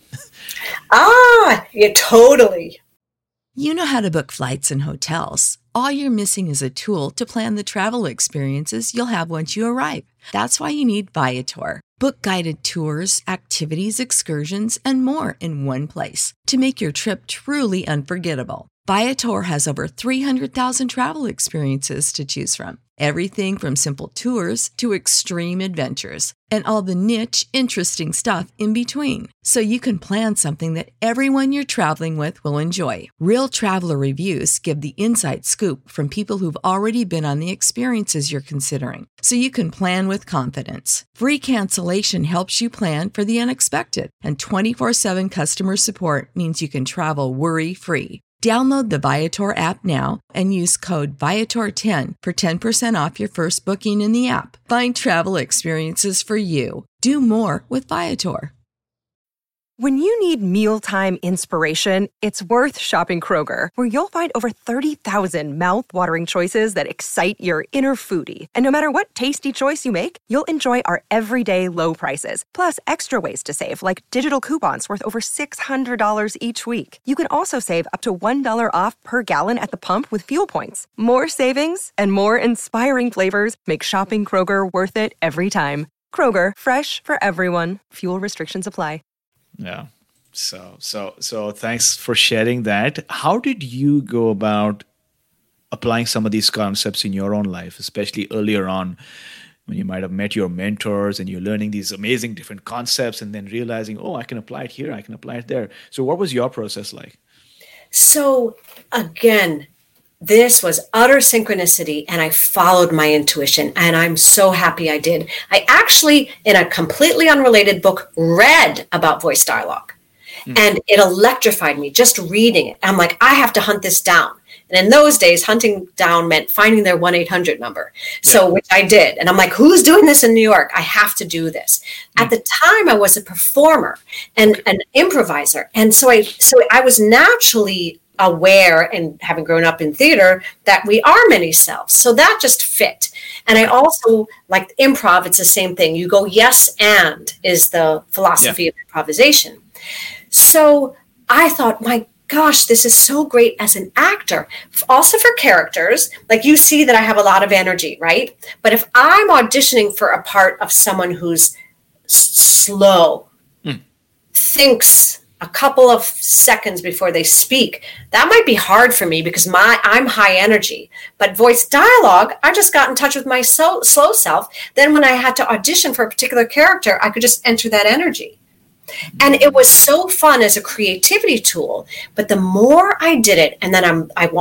Yeah, totally. You know how to book flights and hotels. All you're missing is a tool to plan the travel experiences you'll have once you arrive. That's why you need Viator. Book guided tours, activities, excursions, and more in one place to make your trip truly unforgettable. Viator has over 300,000 travel experiences to choose from. Everything from simple tours to extreme adventures and all the niche, interesting stuff in between. So you can plan something that everyone you're traveling with will enjoy. Real traveler reviews give the inside scoop from people who've already been on the experiences you're considering. So you can plan with confidence. Free cancellation helps you plan for the unexpected. And 24/7 customer support means you can travel worry-free. Download the Viator app now and use code Viator10 for 10% off your first booking in the app. Find travel experiences for you. Do more with Viator. When you need mealtime inspiration, it's worth shopping Kroger, where you'll find over 30,000 mouth-watering choices that excite your inner foodie. And no matter what tasty choice you make, you'll enjoy our everyday low prices, plus extra ways to save, like digital coupons worth over $600 each week. You can also save up to $1 off per gallon at the pump with fuel points. More savings and more inspiring flavors make shopping Kroger worth it every time. Kroger, fresh for everyone. Fuel restrictions apply. Yeah. So thanks for sharing that. How did you go about applying some of these concepts in your own life, especially earlier on when you might have met your mentors and you're learning these amazing different concepts and then realizing, oh, I can apply it here, I can apply it there. So what was your process like? So again, this was utter synchronicity, and I followed my intuition, and I'm so happy I did. I actually, in a completely unrelated book, read about voice dialogue, and it electrified me just reading it. I'm like, I have to hunt this down. And in those days, hunting down meant finding their 1-800 number. So, which I did. And I'm like, who's doing this in New York? I have to do this. At the time, I was a performer and an improviser. And so I was naturally aware, and having grown up in theater, that we are many selves. So that just fit. And I also like improv. It's the same thing. You go yes and is the philosophy of improvisation. So I thought, my gosh, this is so great as an actor. Also for characters, like you see that I have a lot of energy, right? But if I'm auditioning for a part of someone who's slow, thinks a couple of seconds before they speak, that might be hard for me because I'm high energy. But voice dialogue, I just got in touch with my slow self. Then when I had to audition for a particular character, I could just enter that energy. And it was so fun as a creativity tool. But the more I did it, and then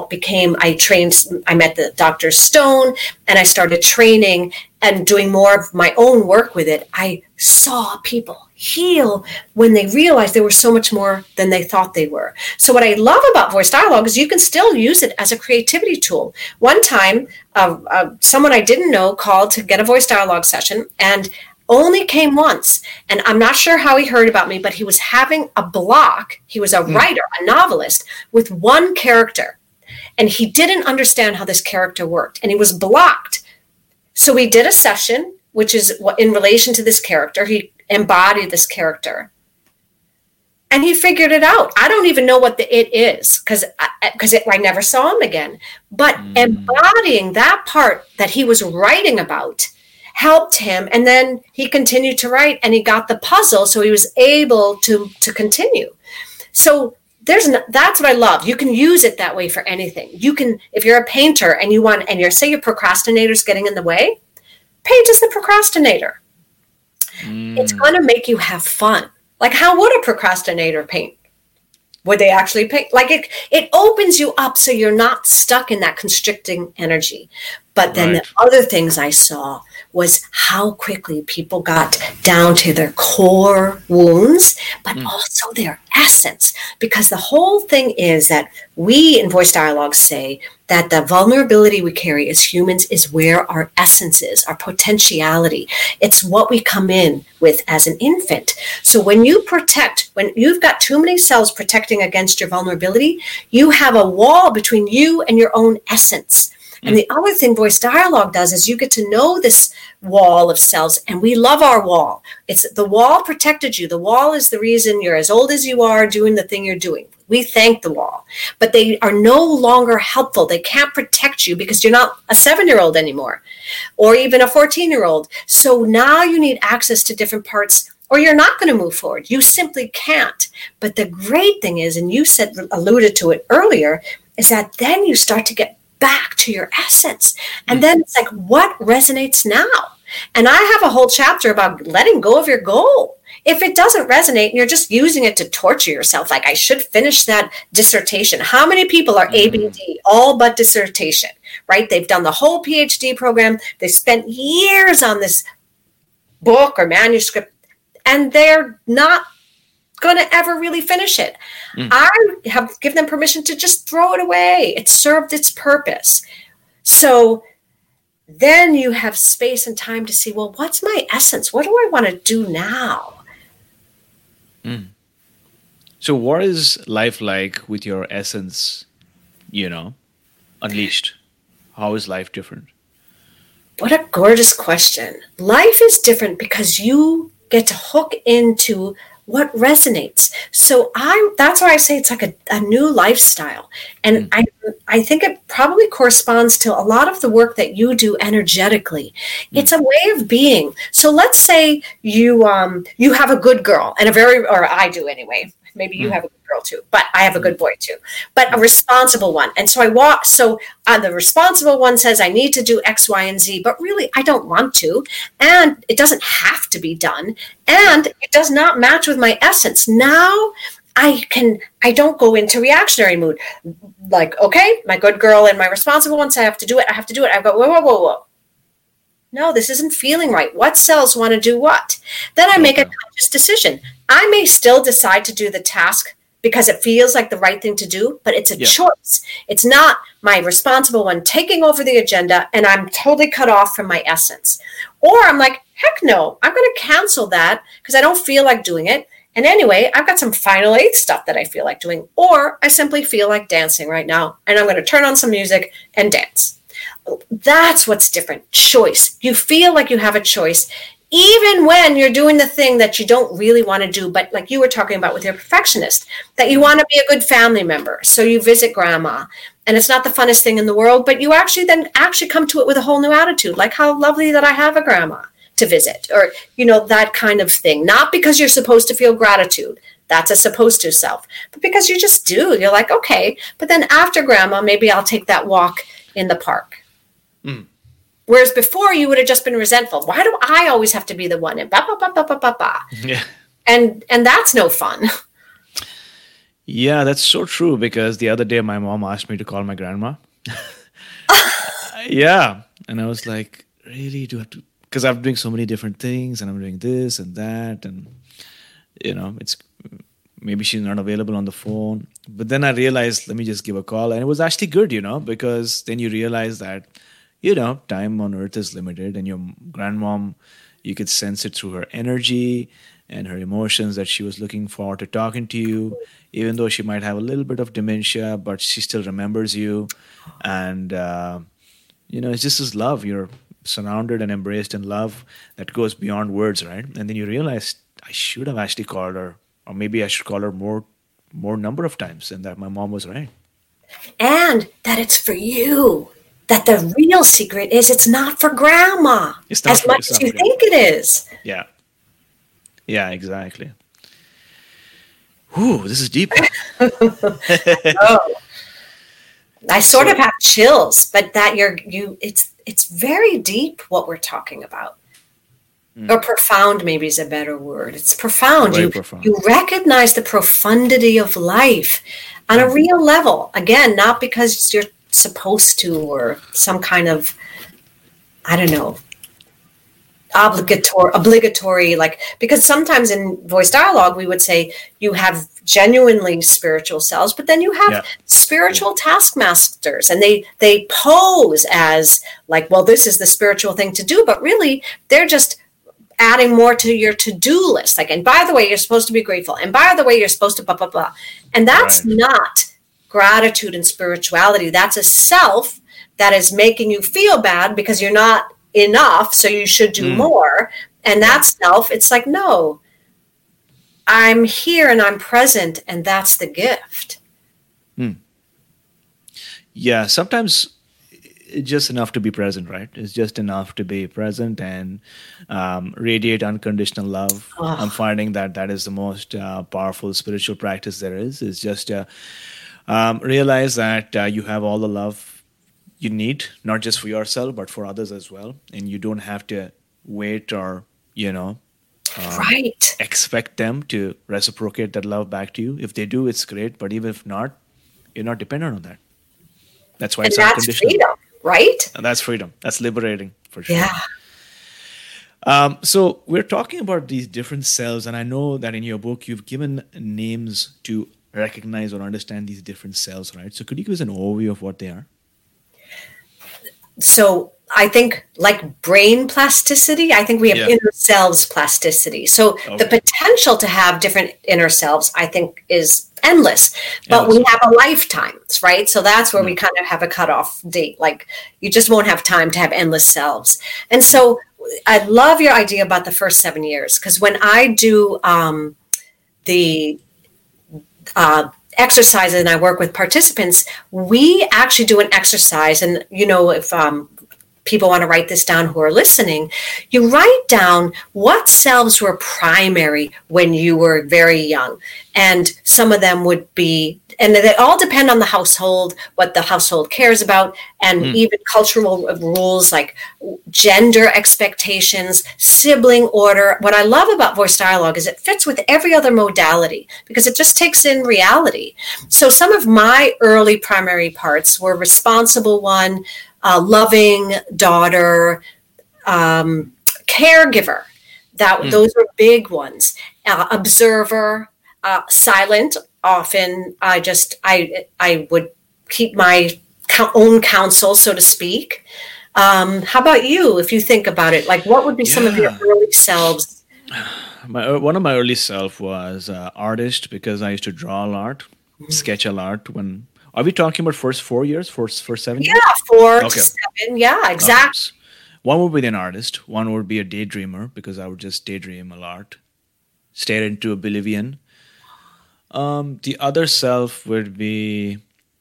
I met the Dr. Stone, and I started training and doing more of my own work with it. I saw people heal when they realized they were so much more than they thought they were. So what I love about voice dialogue is you can still use it as a creativity tool. One time, someone I didn't know called to get a voice dialogue session, and only came once. And I'm not sure how he heard about me, but he was having a block. He was a writer, a novelist with one character. And he didn't understand how this character worked. And he was blocked. So we did a session, which is in relation to this character. He embodied this character. And he figured it out. I don't even know what it is because I never saw him again. But embodying that part that he was writing about helped him, and then he continued to write, and he got the puzzle, so he was able to continue. So that's what I love. You can use it that way for anything. You can, if you're a painter and say your procrastinator's getting in the way, paint as the procrastinator. It's going to make you have fun. Like, how would a procrastinator paint? Would they actually paint? Like, it opens you up so you're not stuck in that constricting energy. But then the other things I saw was how quickly people got down to their core wounds, but also their essence. Because the whole thing is that we in Voice Dialogue say that the vulnerability we carry as humans is where our essence is, our potentiality. It's what we come in with as an infant. So when you've got too many cells protecting against your vulnerability, you have a wall between you and your own essence. And the other thing Voice Dialogue does is you get to know this wall of cells, and we love our wall. It's the wall protected you. The wall is the reason you're as old as you are doing the thing you're doing. We thank the wall, but they are no longer helpful. They can't protect you because you're not a 7-year-old anymore, or even a 14-year-old. So now you need access to different parts, or you're not going to move forward. You simply can't. But the great thing is, and you alluded to it earlier, is that then you start to get back to your essence. And then it's like, what resonates now? And I have a whole chapter about letting go of your goal. If it doesn't resonate and you're just using it to torture yourself, like I should finish that dissertation. How many people are ABD, all but dissertation, right? They've done the whole PhD program. They spent years on this book or manuscript, and they're not going to ever really finish it. I have given them permission to just throw it away. It served its purpose. So then you have space and time to see, well, what's my essence? What do I want to do now? So what is life like with your essence, unleashed? How is life different? What a gorgeous question. Life is different because you get to hook into what resonates. So that's why I say it's like a new lifestyle. And I think it probably corresponds to a lot of the work that you do energetically. It's a way of being. So let's say you have a good girl or I do anyway. Maybe you have a good girl too, but I have a good boy too, but a responsible one. And so the responsible one says, I need to do X, Y, and Z, but really I don't want to. And it doesn't have to be done. And it does not match with my essence. Now I don't go into reactionary mood. Like, okay, my good girl and my responsible one say I have to do it. I go, whoa. No, this isn't feeling right. What cells want to do what? Then I make a conscious decision. I may still decide to do the task because it feels like the right thing to do, but it's a choice. It's not my responsible one taking over the agenda and I'm totally cut off from my essence. Or I'm like, heck no, I'm going to cancel that because I don't feel like doing it. And anyway, I've got some final eight stuff that I feel like doing. Or I simply feel like dancing right now and I'm going to turn on some music and dance. That's what's different. Choice. You feel like you have a choice, even when you're doing the thing that you don't really want to do, but like you were talking about with your perfectionist, that you want to be a good family member. So you visit grandma, and it's not the funnest thing in the world, but you actually come to it with a whole new attitude, like how lovely that I have a grandma to visit, or, that kind of thing. Not because you're supposed to feel gratitude. That's a supposed to self, but because you just do. You're like, okay, but then after grandma, maybe I'll take that walk in the park. Whereas before you would have just been resentful. Why do I always have to be the one? And Yeah. And that's no fun. Yeah, that's so true, because the other day my mom asked me to call my grandma. Yeah. And I was like, really? Do I have to? Because I'm doing so many different things and I'm doing this and that. And, it's maybe she's not available on the phone. But then I realized, let me just give a call. And it was actually good, because then you realize that, time on earth is limited, and your grandmom, you could sense it through her energy and her emotions that she was looking forward to talking to you, even though she might have a little bit of dementia, but she still remembers you. And, it's just this love. You're surrounded and embraced in love that goes beyond words, right? And then you realize, I should have actually called her, or maybe I should call her more number of times, and that my mom was right. And that it's for you. That the real secret is it's not for grandma as much as you think it is. Yeah. Yeah, exactly. Ooh, this is deep. Oh, I sort of have chills, but that it's very deep what we're talking about. Or profound maybe is a better word. It's profound. Very profound. You recognize the profundity of life on a real level. Again, not because you're supposed to or some kind of, I don't know, obligatory, like, because sometimes in voice dialogue we would say you have genuinely spiritual selves, but then you have spiritual taskmasters, and they pose as like, well, this is the spiritual thing to do, but really they're just adding more to your to-do list. Like, and by the way, you're supposed to be grateful, and by the way, you're supposed to blah blah blah. And that's not gratitude and spirituality. That's a self that is making you feel bad because you're not enough, so you should do more. And that self, it's like, no, I'm here and I'm present, and that's the gift. Yeah, sometimes it's just enough to be present, right? It's just enough to be present and radiate unconditional love. I'm finding that is the most powerful spiritual practice there is. It's just realize that you have all the love you need, not just for yourself, but for others as well. And you don't have to wait or, expect them to reciprocate that love back to you. If they do, it's great. But even if not, you're not dependent on that. That's why it's unconditional. Freedom, right? And that's freedom. That's liberating, for sure. Yeah. So we're talking about these different selves, and I know that in your book you've given names to recognize or understand these different selves, right? So could you give us an overview of what they are? So I think, like brain plasticity, I think we have inner selves plasticity. So the potential to have different inner selves, I think, is endless. But we have a lifetimes, right? So that's where we kind of have a cutoff date. Like, you just won't have time to have endless selves. And so I love your idea about the first 7 years, because when I do the exercises and I work with participants, we actually do an exercise. And, if people want to write this down who are listening, you write down what selves were primary when you were very young. And some of them would be, and they all depend on the household, what the household cares about, and even cultural rules like gender expectations, sibling order. What I love about voice dialogue is it fits with every other modality because it just takes in reality. So some of my early primary parts were responsible one, loving daughter, caregiver. Those were big ones. Observer, silent. Often, I would keep my own counsel, so to speak. How about you? If you think about it, like, what would be some of your early selves? One of my early self was artist, because I used to draw a lot, sketch a lot. Are we talking about first 4 years, first 7 years? Yeah, 4 to 7. Yeah, exactly. One would be an artist. One would be a daydreamer, because I would just daydream a lot, stare into oblivion. The other self would be,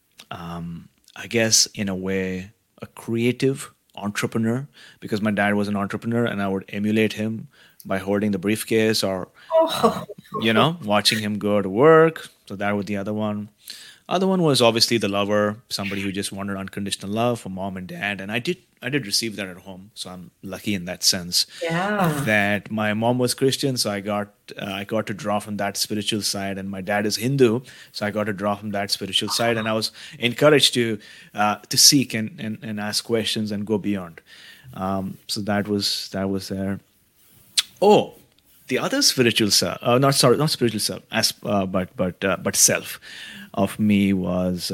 I guess, in a way, a creative entrepreneur, because my dad was an entrepreneur and I would emulate him by holding the briefcase or, watching him go to work. So that was the other one. Other one was obviously the lover, somebody who just wanted unconditional love from mom and dad. And I did receive that at home. So I'm lucky in that sense. Yeah. That my mom was Christian, so I got to draw from that spiritual side, and my dad is Hindu, so I got to draw from that spiritual side, and I was encouraged to seek and ask questions and go beyond. So that was there. Oh, the other spiritual self, not spiritual self, but self of me was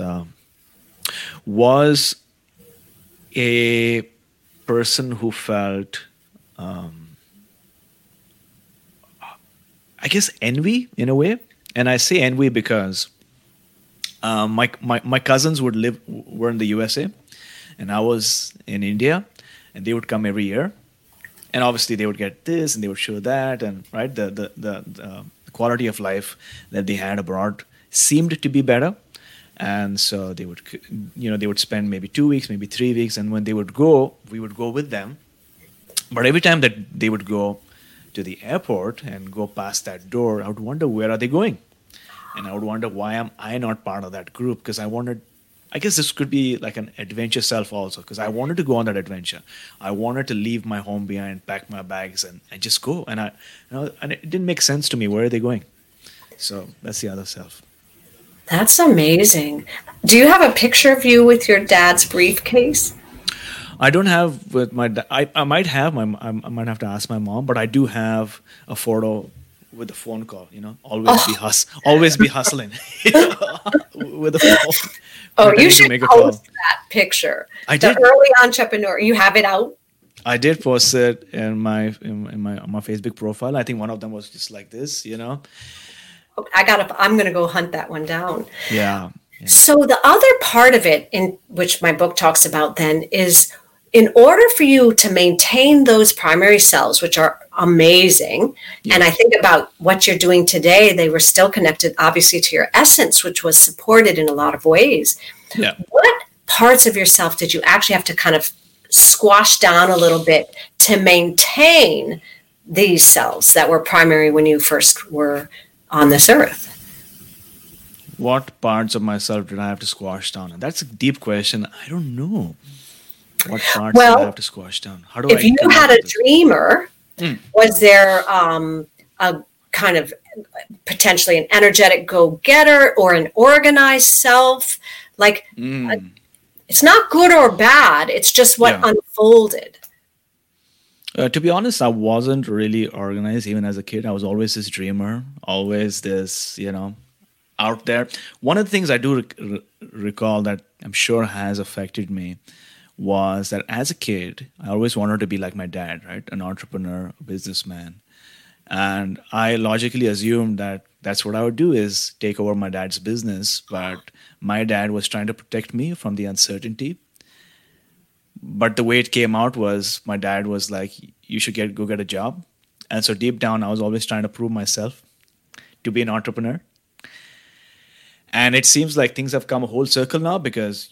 a person who felt, I guess, envy in a way. And I say envy because my cousins were in the USA, and I was in India, and they would come every year. And obviously they would get this and they would show that, and right, the quality of life that they had abroad seemed to be better. And so they would spend maybe 2 weeks, maybe 3 weeks, and when they would go, we would go with them. But every time that they would go to the airport and go past that door, I would wonder, where are they going? and I would wonder why am I not part of that group, because I guess this could be like an adventure self also, because I wanted to go on that adventure. I wanted to leave my home behind, pack my bags, and just go. And and it didn't make sense to me. Where are they going? So that's the other self. That's amazing. Do you have a picture of you with your dad's briefcase? I don't have with my. I might have my. I might have to ask my mom, but I do have a photo with the phone call. Always be hustling with the phone. Oh, you should post that picture. I did. The early entrepreneur. You have it out? I did post it in my Facebook profile. I think one of them was just like this. I'm going to go hunt that one down. Yeah. So the other part of it, in which my book talks about then, is in order for you to maintain those primary selves, which are amazing, and I think about what you're doing today, they were still connected, obviously, to your essence, which was supported in a lot of ways. Yeah. What parts of yourself did you actually have to kind of squash down a little bit to maintain these selves that were primary when you first were on this earth? What parts of myself did I have to squash down? And that's a deep question. I don't know. What parts did I have to squash down? How do if you had a dreamer, was there a kind of potentially an energetic go-getter or an organized self? Like, it's not good or bad. It's just what unfolded. To be honest, I wasn't really organized even as a kid. I was always this dreamer, always this, out there. One of the things I do recall that I'm sure has affected me was that as a kid, I always wanted to be like my dad, right? An entrepreneur, a businessman. And I logically assumed that that's what I would do, is take over my dad's business. But my dad was trying to protect me from the uncertainty. But the way it came out was my dad was like, you should go get a job. And so deep down, I was always trying to prove myself to be an entrepreneur. And it seems like things have come a whole circle now because,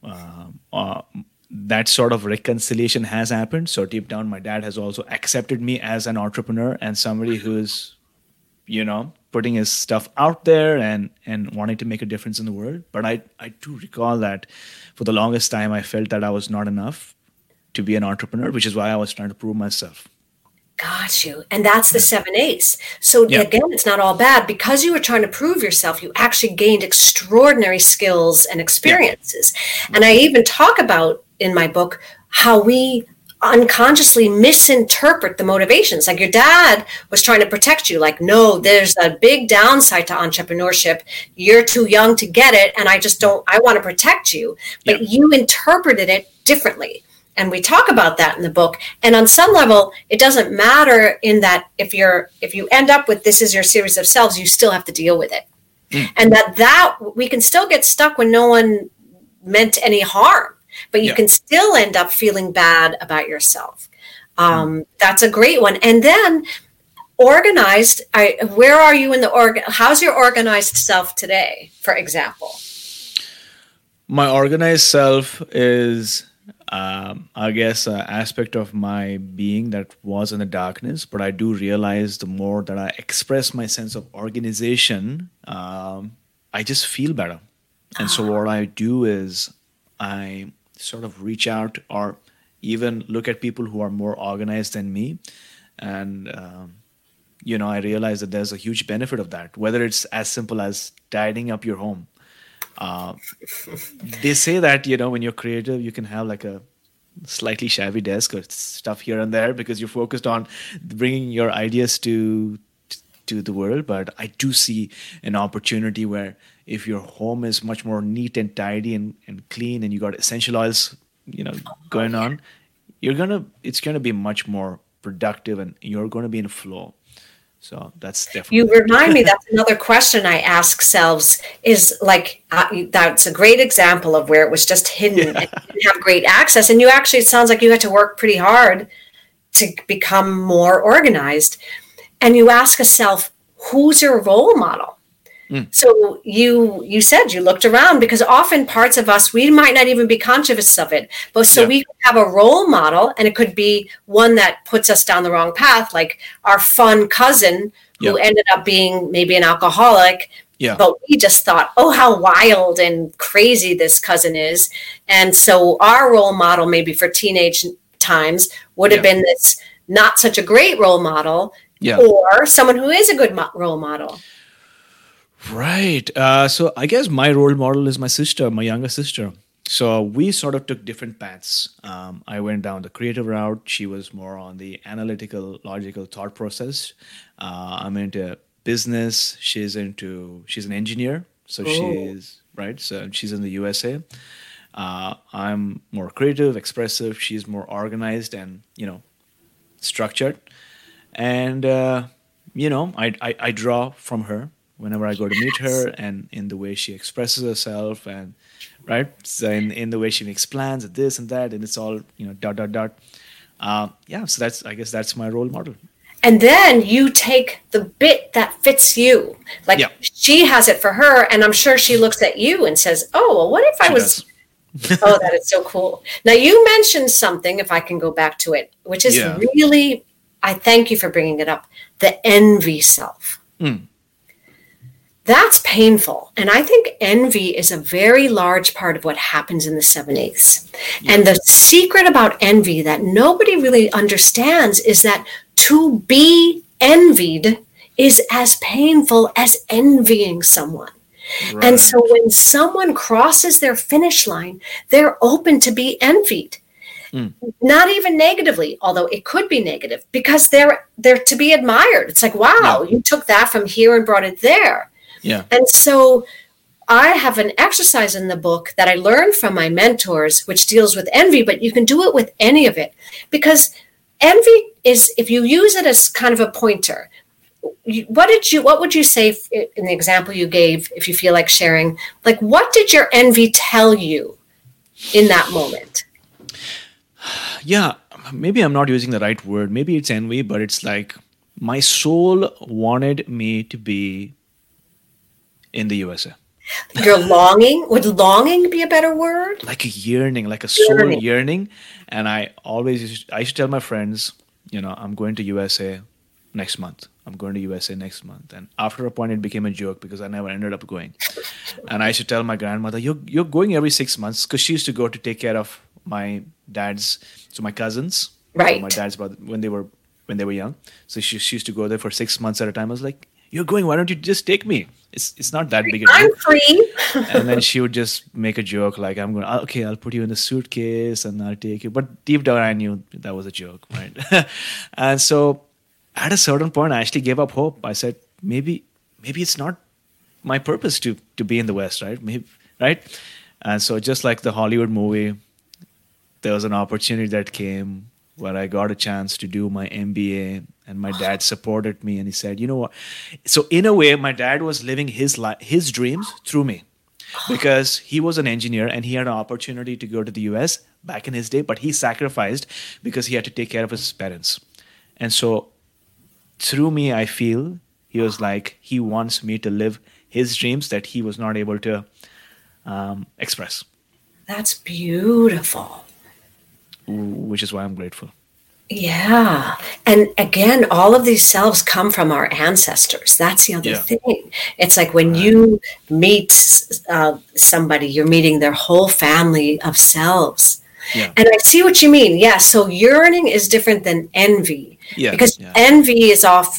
that sort of reconciliation has happened. So deep down, my dad has also accepted me as an entrepreneur and somebody who's, putting his stuff out there and wanting to make a difference in the world. But I do recall that for the longest time, I felt that I was not enough to be an entrepreneur, which is why I was trying to prove myself. Got you. And that's the 7 A's. So again, it's not all bad. Because you were trying to prove yourself, you actually gained extraordinary skills and experiences. Yeah. And I even talk about in my book how we unconsciously misinterpret the motivations. Like your dad was trying to protect you. Like, no, there's a big downside to entrepreneurship. You're too young to get it. And I want to protect you. But you interpreted it differently. And we talk about that in the book. And on some level, it doesn't matter in that if you end up with this is your series of selves, you still have to deal with it. And that we can still get stuck when no one meant any harm, but you can still end up feeling bad about yourself. That's a great one. And then organized, where are you in how's your organized self today, for example? My organized self is... I guess an aspect of my being that was in the darkness, but I do realize the more that I express my sense of organization, I just feel better. And so what I do is I sort of reach out or even look at people who are more organized than me. And, I realize that there's a huge benefit of that, whether it's as simple as tidying up your home. They say that, when you're creative, you can have like a slightly shabby desk or stuff here and there because you're focused on bringing your ideas to the world. But I do see an opportunity where if your home is much more neat and tidy and clean and you got essential oils, going on, it's going to be much more productive and you're going to be in flow. So that's definitely... You remind me, that's another question I ask selves is like, that's a great example of where it was just hidden and you didn't have great access. And you actually, it sounds like you had to work pretty hard to become more organized. And you ask a self, who's your role model? So you said you looked around because often parts of us, we might not even be conscious of it. But so we have a role model and it could be one that puts us down the wrong path, like our fun cousin who ended up being maybe an alcoholic Yeah. But we just thought, oh, how wild and crazy this cousin is. And so our role model, maybe for teenage times, would have been this not such a great role model, or someone who is a good role model. Right. So I guess my role model is my sister, my younger sister. So we sort of took different paths. I went down the creative route. She was more on the analytical, logical thought process. I'm into business. She's an engineer. So so she's in the USA. I'm more creative, expressive. She's more organized and, structured. And, I draw from her whenever I go to meet her, and in the way she expresses herself, and so in the way she makes plans and this and that, and it's all, dot. So I guess that's my role model. And then you take the bit that fits you. Like she has it for her, and I'm sure she looks at you and says, oh, well, what if I was... Oh, that is so cool. Now, you mentioned something, if I can go back to it, which is really, I thank you for bringing it up, the envy self. That's painful. And I think envy is a very large part of what happens in the 7/8. And the secret about envy that nobody really understands is that to be envied is as painful as envying someone. Right. And so when someone crosses their finish line, they're open to be envied. Not even negatively, although it could be negative, because they're to be admired. It's like, wow, you took that from here and brought it there. Yeah. And so I have an exercise in the book that I learned from my mentors, which deals with envy, but you can do it with any of it. Because envy is, if you use it as kind of a pointer, what would you say in the example you gave, if you feel like sharing, like what did your envy tell you in that moment? Yeah, maybe I'm not using the right word. Maybe it's envy, but it's like my soul wanted me to be in the USA. Your longing, would longing be a better word? Like a yearning, like a soul yearning. And I used to tell my friends, I'm going to USA next month. I'm going to USA next month. And after a point, it became a joke because I never ended up going. And I used to tell my grandmother, you're going every 6 months, because she used to go to take care of my cousins. Right. My dad's brother, when they were young. So she used to go there for 6 months at a time. I was like, you're going, why don't you just take me? It's not that big a deal. I'm free. And then she would just make a joke like, I'll put you in the suitcase and I'll take you. But deep down, I knew that was a joke, right? And so at a certain point, I actually gave up hope. I said, maybe it's not my purpose to be in the West, right? Right? And so just like the Hollywood movie, there was an opportunity that came where I got a chance to do my MBA, and my dad supported me, and he said, you know what? So in a way, my dad was living his dreams through me, because he was an engineer and he had an opportunity to go to the US back in his day, but he sacrificed because he had to take care of his parents. And so through me, I feel he was like, he wants me to live his dreams that he was not able to express. That's beautiful. Which is why I'm grateful. Yeah. And again, all of these selves come from our ancestors. That's the other thing. It's like when you meet somebody, you're meeting their whole family of selves. Yeah. And I see what you mean. Yeah. So yearning is different than envy. Yeah. Because envy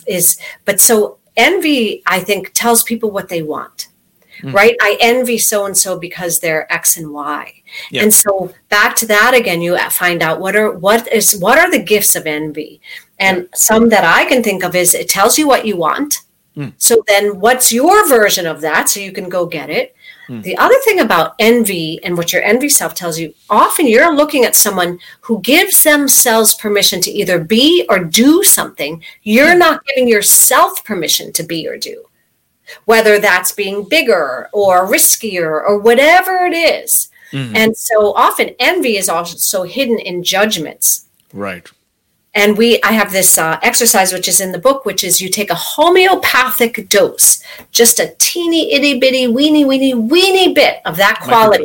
but so envy, I think, tells people what they want. Right? I envy so-and-so because they're X and Y. Yeah. And so back to that again, you find out what are the gifts of envy. And some that I can think of is it tells you what you want. So then what's your version of that? So you can go get it. The other thing about envy and what your envy self tells you, often you're looking at someone who gives themselves permission to either be or do something. You're not giving yourself permission to be or do. Whether that's being bigger or riskier or whatever it is. And so often envy is also hidden in judgments. Right. And I have this exercise, which is in the book, which is you take a homeopathic dose, just a teeny itty bitty weeny bit of that quality.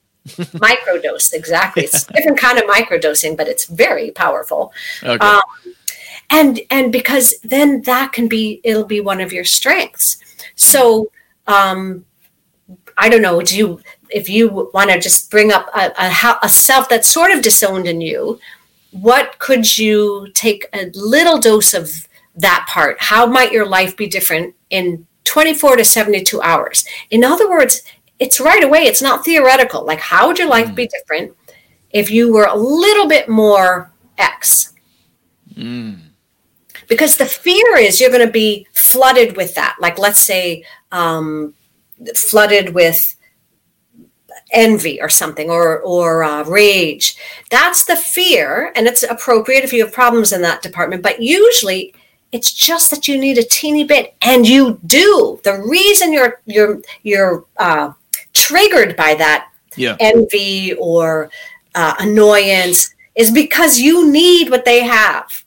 Microdose, exactly. It's a different kind of microdosing, but it's very powerful. Okay. And because then it'll be one of your strengths. So I don't know, if you want to just bring up a self that's sort of disowned in you, what could you take a little dose of that part? How might your life be different in 24 to 72 hours? In other words, it's right away. It's not theoretical. Like, how would your life be different if you were a little bit more X? Because the fear is you're going to be flooded with that. Like, let's say, flooded with envy or something, or rage. That's the fear, and it's appropriate if you have problems in that department. But usually, it's just that you need a teeny bit, and you do. The reason you're triggered by that envy or annoyance is because you need what they have.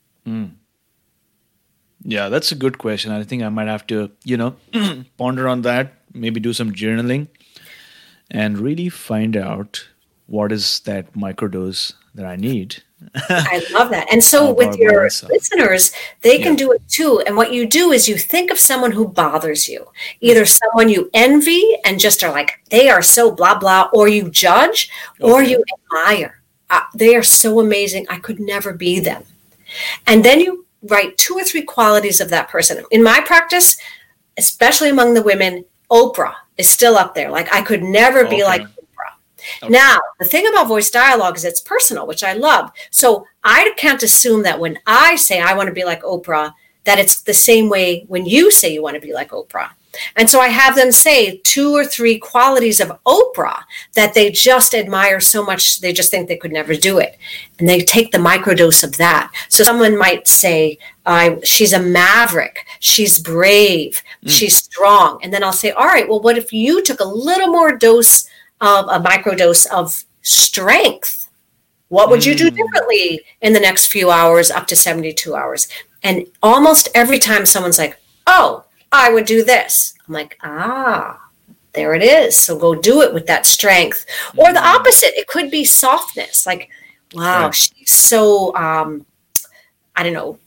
Yeah, that's a good question. I think I might have to, ponder on that, maybe do some journaling and really find out what is that microdose that I need. I love that. And so with your listeners, they can do it too. And what you do is you think of someone who bothers you, either someone you envy and just are like, they are so blah, blah, or you judge, or you admire. They are so amazing. I could never be them. And then you write 2 or 3 qualities of that person. In my practice, especially among the women, Oprah is still up there. Like, I could never be like Oprah. Okay. Now, the thing about voice dialogue is it's personal, which I love. So I can't assume that when I say I want to be like Oprah, that it's the same way when you say you want to be like Oprah. And so I have them say 2 or 3 qualities of Oprah that they just admire so much, they just think they could never do it. And they take the microdose of that. So someone might say, she's a maverick, she's brave, she's strong. And then I'll say, all right, well, what if you took a little more dose of a microdose of strength? What would you do differently in the next few hours up to 72 hours? And almost every time someone's like, oh, I would do this. I'm like, there it is. So go do it with that strength. Or the opposite. It could be softness. Like, wow, she's so, I don't know,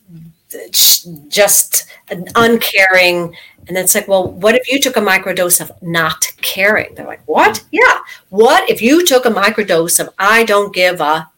just uncaring. And it's like, well, what if you took a microdose of not caring? They're like, what? Yeah. What if you took a microdose of I don't give a,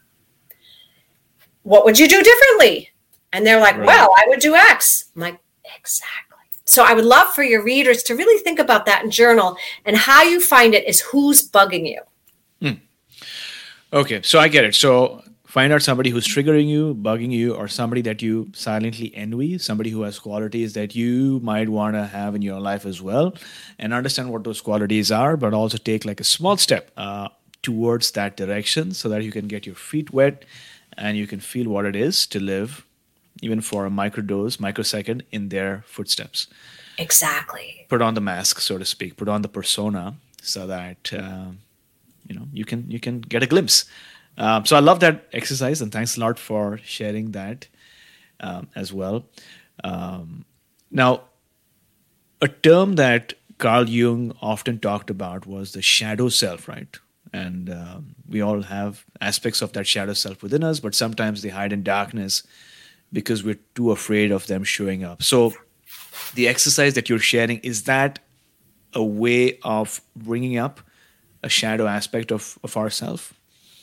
what would you do differently? And they're like, well, I would do X. I'm like, exactly. So I would love for your readers to really think about that and journal, and how you find it is who's bugging you. Okay, so I get it. So find out somebody who's triggering you, bugging you, or somebody that you silently envy, somebody who has qualities that you might want to have in your life as well, and understand what those qualities are, but also take like a small step towards that direction so that you can get your feet wet and you can feel what it is to live, even for a microsecond in their footsteps. Exactly. Put on the mask, so to speak. Put on the persona so that you can get a glimpse. So I love that exercise, and thanks a lot for sharing that as well. Now, a term that Carl Jung often talked about was the shadow self, right? And we all have aspects of that shadow self within us, but sometimes they hide in darkness because we're too afraid of them showing up. So the exercise that you're sharing, is that a way of bringing up a shadow aspect of ourselves?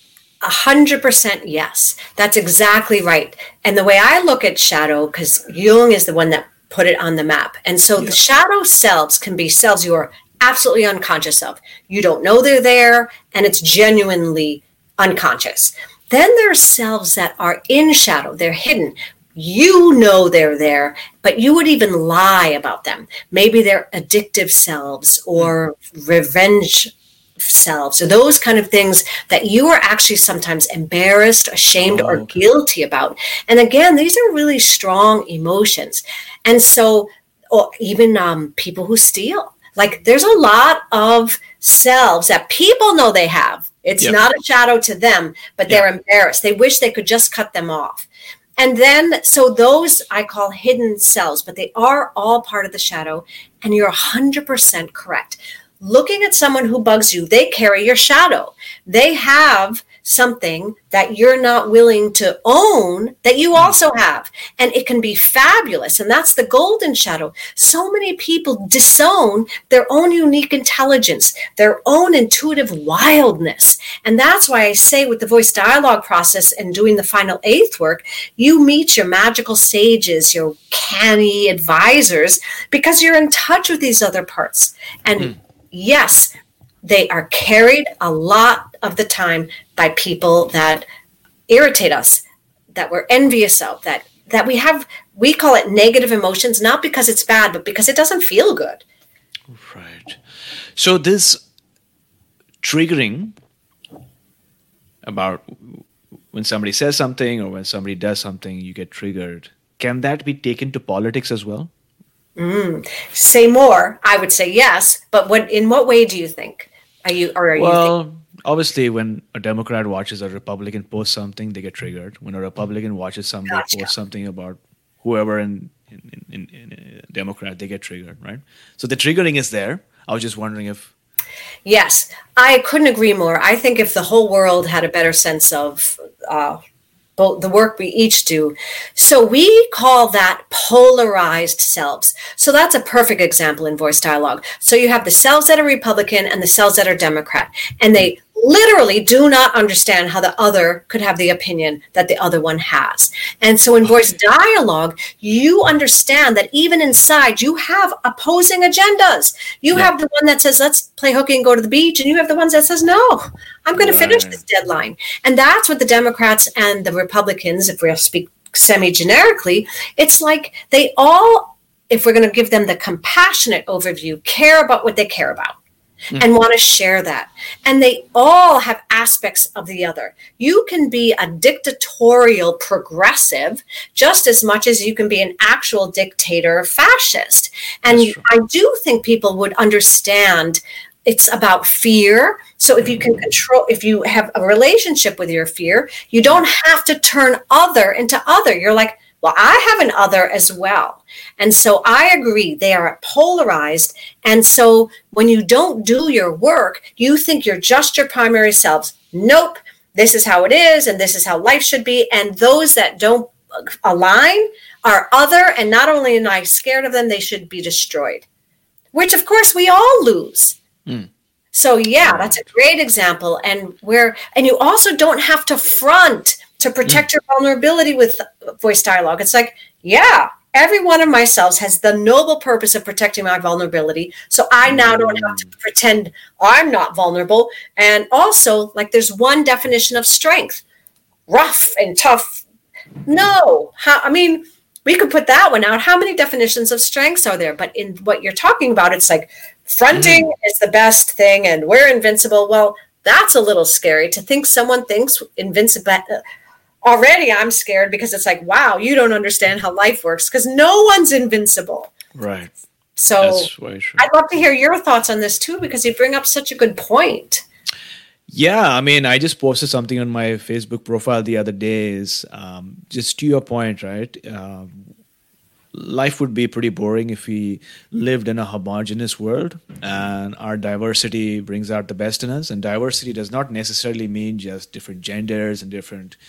100% yes. That's exactly right. And the way I look at shadow, because Jung is the one that put it on the map. And so the shadow selves can be selves you are absolutely unconscious of. You don't know they're there, and it's genuinely unconscious. Then there's selves that are in shadow. They're hidden. You know they're there, but you would even lie about them. Maybe they're addictive selves or revenge selves, or those kind of things that you are actually sometimes embarrassed, ashamed, or guilty about. And again, these are really strong emotions. And so, or even people who steal. Like, there's a lot of selves that people know they have. It's not a shadow to them, but they're embarrassed. They wish they could just cut them off. And then, so those I call hidden selves, but they are all part of the shadow. And you're 100% correct. Looking at someone who bugs you, they carry your shadow. They have something that you're not willing to own that you also have. And it can be fabulous. And that's the golden shadow. So many people disown their own unique intelligence, their own intuitive wildness. And that's why I say with the voice dialogue process and doing the final eighth work, you meet your magical sages, your canny advisors, because you're in touch with these other parts. And yes, they are carried a lot of the time by people that irritate us, that we're envious of, that we call it negative emotions, not because it's bad, but because it doesn't feel good. Right. So this triggering about when somebody says something or when somebody does something, you get triggered. Can that be taken to politics as well? Say more. I would say yes, but in what way do you think? Are you thinking? Obviously, when a Democrat watches a Republican post something, they get triggered. When a Republican watches somebody post something about whoever in Democrat, they get triggered, right? So the triggering is there. I was just wondering if... Yes, I couldn't agree more. I think if the whole world had a better sense of both the work we each do. So we call that polarized selves. So that's a perfect example in voice dialogue. So you have the selves that are Republican and the selves that are Democrat, and they literally do not understand how the other could have the opinion that the other one has. And so in voice dialogue, you understand that even inside you have opposing agendas. You have the one that says, let's play hooky and go to the beach. And you have the ones that says, no, I'm going to finish this deadline. And that's what the Democrats and the Republicans, if we speak semi-generically, it's like they all, if we're going to give them the compassionate overview, care about what they care about. And want to share that. And they all have aspects of the other. You can be a dictatorial progressive just as much as you can be an actual dictator or fascist. And I do think people would understand it's about fear. So if you can control, if you have a relationship with your fear, you don't have to turn other into other. You're like, well, I have an other as well. And so I agree, they are polarized. And so when you don't do your work, you think you're just your primary selves. Nope, this is how it is, and this is how life should be. And those that don't align are other, and not only am I scared of them, they should be destroyed, which of course we all lose. So yeah, that's a great example. And you also don't have to front to protect your vulnerability with voice dialogue. It's like, yeah, every one of my selves has the noble purpose of protecting my vulnerability. So I now don't have to pretend I'm not vulnerable. And also, like, there's one definition of strength, rough and tough. No, we could put that one out. How many definitions of strengths are there? But in what you're talking about, it's like fronting is the best thing and we're invincible. Well, that's a little scary to think someone thinks invincible. Already I'm scared because it's like, wow, you don't understand how life works because no one's invincible. Right. So I'd love to hear your thoughts on this too, because you bring up such a good point. Yeah, I just posted something on my Facebook profile the other day is just to your point, right? Life would be pretty boring if we lived in a homogeneous world, and our diversity brings out the best in us. And diversity does not necessarily mean just different genders and different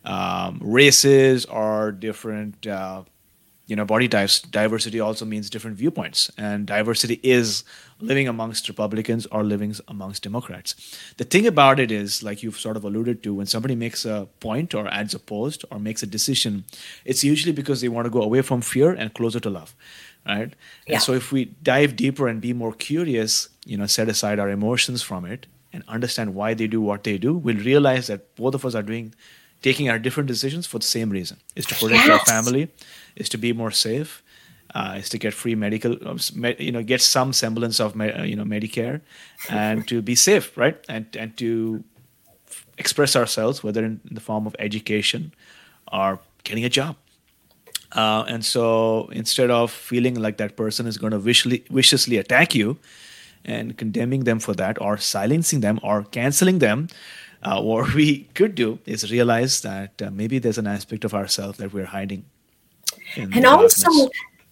races or different body types. Diversity also means different viewpoints, and diversity is living amongst Republicans or living amongst Democrats. The thing about it is, like you've sort of alluded to, when somebody makes a point or adds a post or makes a decision, it's usually because they want to go away from fear and closer to love, right? Yeah. And so if we dive deeper and be more curious, set aside our emotions from it and understand why they do what they do, we'll realize that both of us are taking our different decisions for the same reason. Is to protect our family, is to be more safe, is to get free medical, get some semblance of, Medicare, and to be safe, right? And to express ourselves, whether in the form of education or getting a job. And so instead of feeling like that person is going to viciously attack you and condemning them for that or silencing them or canceling them, what we could do is realize that maybe there's an aspect of ourselves that we're hiding. And also,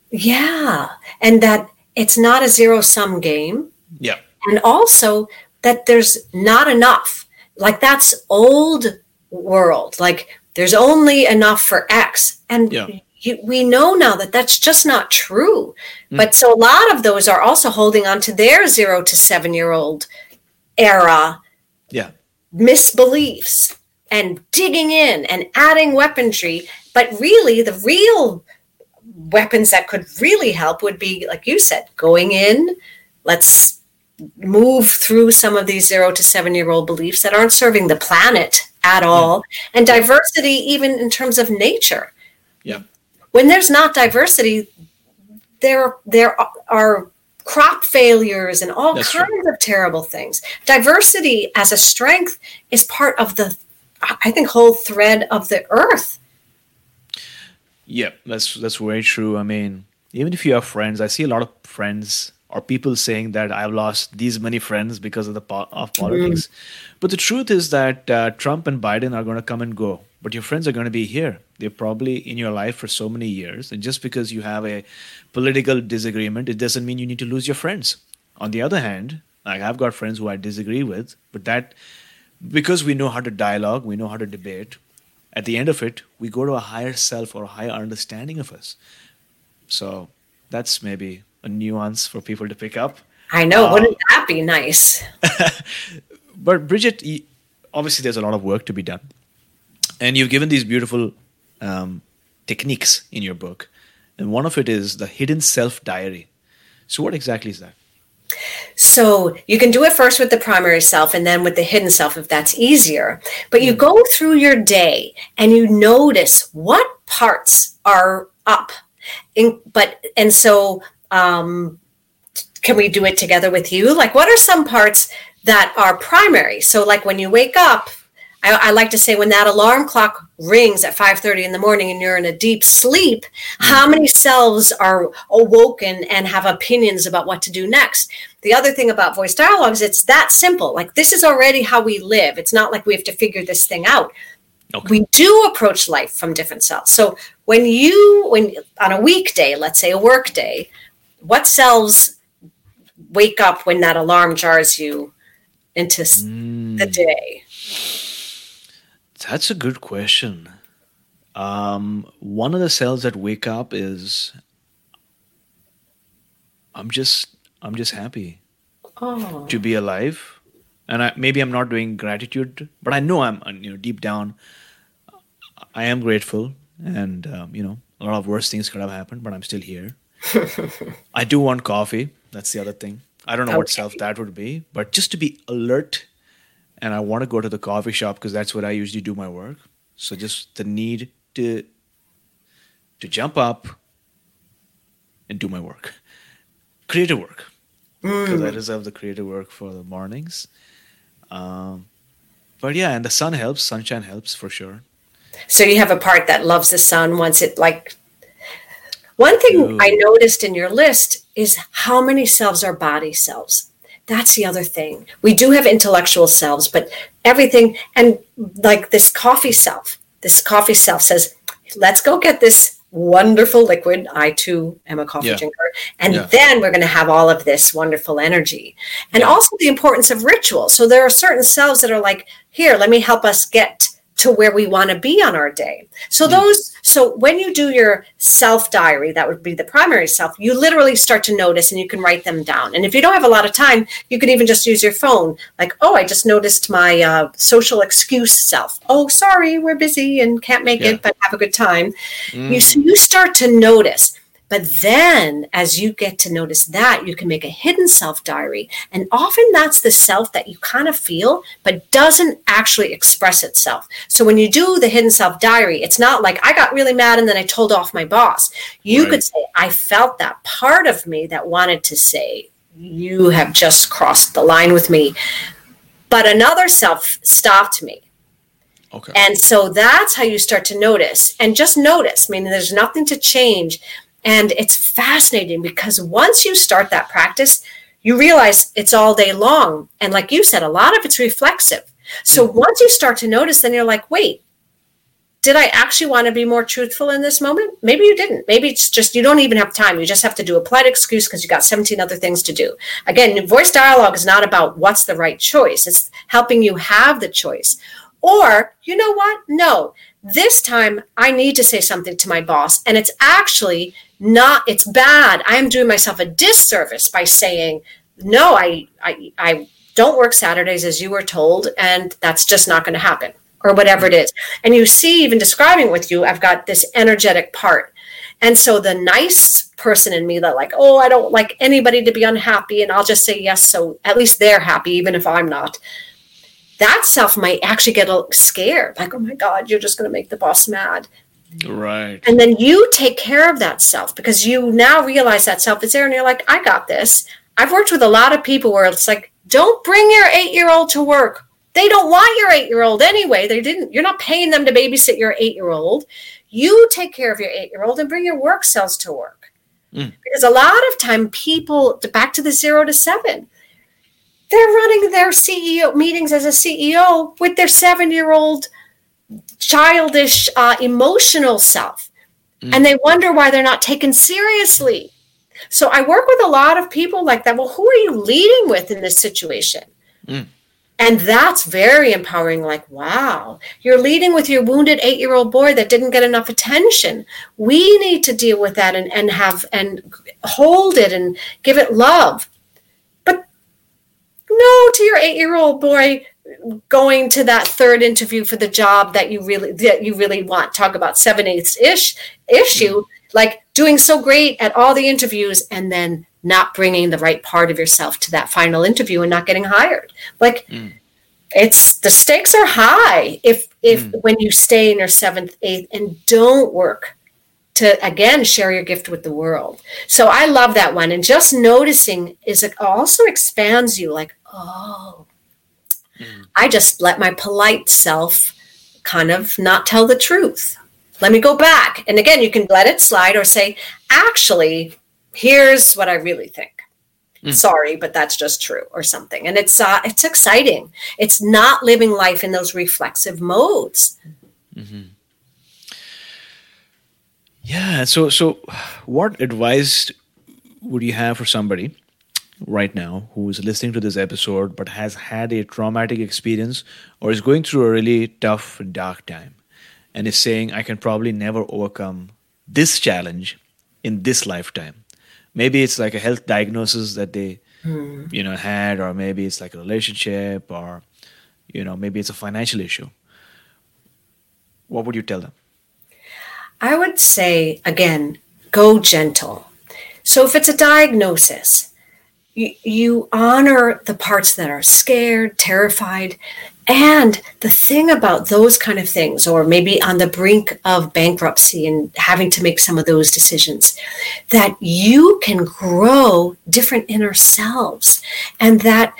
and that it's not a zero-sum game. Yeah. And also that there's not enough. like that's old world. Like there's only enough for X. And we know now that that's just not true. But so a lot of those are also holding on to their 0 to 7-year-old era misbeliefs and digging in and adding weaponry. But really, the real weapons that could really help would be, like you said, going in, let's move through some of these 0 to 7-year-old beliefs that aren't serving the planet at all, and diversity even in terms of nature. Yeah. When there's not diversity, there are crop failures and all kinds of terrible things. Diversity as a strength is part of the, I think, whole thread of the earth. Yeah, that's very true. I mean, even if you have friends, I see a lot of friends or people saying that I've lost these many friends because of politics. But the truth is that Trump and Biden are going to come and go, but your friends are going to be here. They're probably in your life for so many years. And just because you have a political disagreement, it doesn't mean you need to lose your friends. On the other hand, like I've got friends who I disagree with, but that because we know how to dialogue, we know how to debate, at the end of it, we go to a higher self or a higher understanding of us. So that's maybe a nuance for people to pick up. I know. Wouldn't that be nice? But Bridget, obviously there's a lot of work to be done. And you've given these beautiful techniques in your book. And one of it is the hidden self diary. So what exactly is that? So you can do it first with the primary self and then with the hidden self if that's easier. But you go through your day and you notice what parts are up. Can we do it together with you? Like, what are some parts that are primary? So like when you wake up, I like to say when that alarm clock rings at 5:30 in the morning and you're in a deep sleep, how many selves are awoken and have opinions about what to do next? The other thing about voice dialogues, it's that simple. Like this is already how we live. It's not like we have to figure this thing out. Okay. We do approach life from different selves. So when on a weekday, let's say a work day, what selves wake up when that alarm jars you into the day? That's a good question. One of the cells that wake up is I'm just happy to be alive, and maybe I'm not doing gratitude, but I know I'm deep down I am grateful, and a lot of worse things could have happened, but I'm still here. I do want coffee. That's the other thing. I don't know what self that would be, but just to be alert. And I want to go to the coffee shop because that's where I usually do my work. So just the need to jump up and do my work. Creative work. Because I reserve the creative work for the mornings. But yeah, and the sun helps. Sunshine helps for sure. So you have a part that loves the sun once it like... One thing I noticed in your list is how many selves are body selves. That's the other thing. We do have intellectual selves, but everything, and like this coffee self says, let's go get this wonderful liquid. I too am a coffee drinker. And then we're going to have all of this wonderful energy. And also the importance of ritual. So there are certain selves that are like, here, let me help us get to where we want to be on our day. So when you do your self diary, that would be the primary self, you literally start to notice and you can write them down. And if you don't have a lot of time, you could even just use your phone. Like, I just noticed my social excuse self. Oh, sorry, we're busy and can't make it, but have a good time. You start to notice. But then as you get to notice that, you can make a hidden self diary. And often that's the self that you kind of feel, but doesn't actually express itself. So when you do the hidden self diary, it's not like I got really mad and then I told off my boss. You could say, I felt that part of me that wanted to say, you have just crossed the line with me. But another self stopped me. Okay. And so that's how you start to notice. And just notice. I mean, there's nothing to change. And it's fascinating because once you start that practice, you realize it's all day long. And like you said, a lot of it's reflexive. So once you start to notice, then you're like, wait, did I actually want to be more truthful in this moment? Maybe you didn't. Maybe it's just you don't even have time. You just have to do a polite excuse because you got 17 other things to do. Again, voice dialogue is not about what's the right choice. It's helping you have the choice. Or, you know what? No, this time I need to say something to my boss, and it's actually not, it's bad. I am doing myself a disservice by saying, no, I don't work Saturdays as you were told, and that's just not going to happen, or whatever it is. And you see, even describing with you, I've got this energetic part. And so the nice person in me that like, oh, I don't like anybody to be unhappy, and I'll just say yes, so at least they're happy, even if I'm not. That self might actually get scared, like, oh my God, you're just going to make the boss mad. Right. And then you take care of that self because you now realize that self is there, and you're like, I got this. I've worked with a lot of people where it's like, don't bring your 8-year-old to work. They don't want your 8-year-old anyway. You're not paying them to babysit your 8-year-old. You take care of your 8-year-old and bring your work selves to work. Because a lot of time people, back to the 0 to 7, they're running their CEO meetings as a CEO with their 7-year-old childish, emotional self. And they wonder why they're not taken seriously. So I work with a lot of people like that. Well, who are you leading with in this situation? And that's very empowering. Like, wow, you're leading with your wounded 8-year-old boy that didn't get enough attention. We need to deal with that and hold it and give it love. No to your 8-year-old boy going to that third interview for the job that you really want. Talk about 7/8 issue, like doing so great at all the interviews and then not bringing the right part of yourself to that final interview and not getting hired. Like it's the stakes are high if when you stay in your 7th, 8th and don't work to, again, share your gift with the world. So I love that one. And just noticing is it also expands you like, oh, I just let my polite self kind of not tell the truth. Let me go back. And again, you can let it slide or say, actually, here's what I really think. Sorry, but that's just true or something. And it's exciting. It's not living life in those reflexive modes. Yeah. So what advice would you have for somebody right now who is listening to this episode but has had a traumatic experience or is going through a really tough and dark time and is saying, I can probably never overcome this challenge in this lifetime? Maybe it's like a health diagnosis that they had, or maybe it's like a relationship, or maybe it's a financial issue. What would you tell them? I would say, again, go gentle. So if it's a diagnosis, you honor the parts that are scared, terrified. And the thing about those kind of things, or maybe on the brink of bankruptcy and having to make some of those decisions, that you can grow different inner selves and that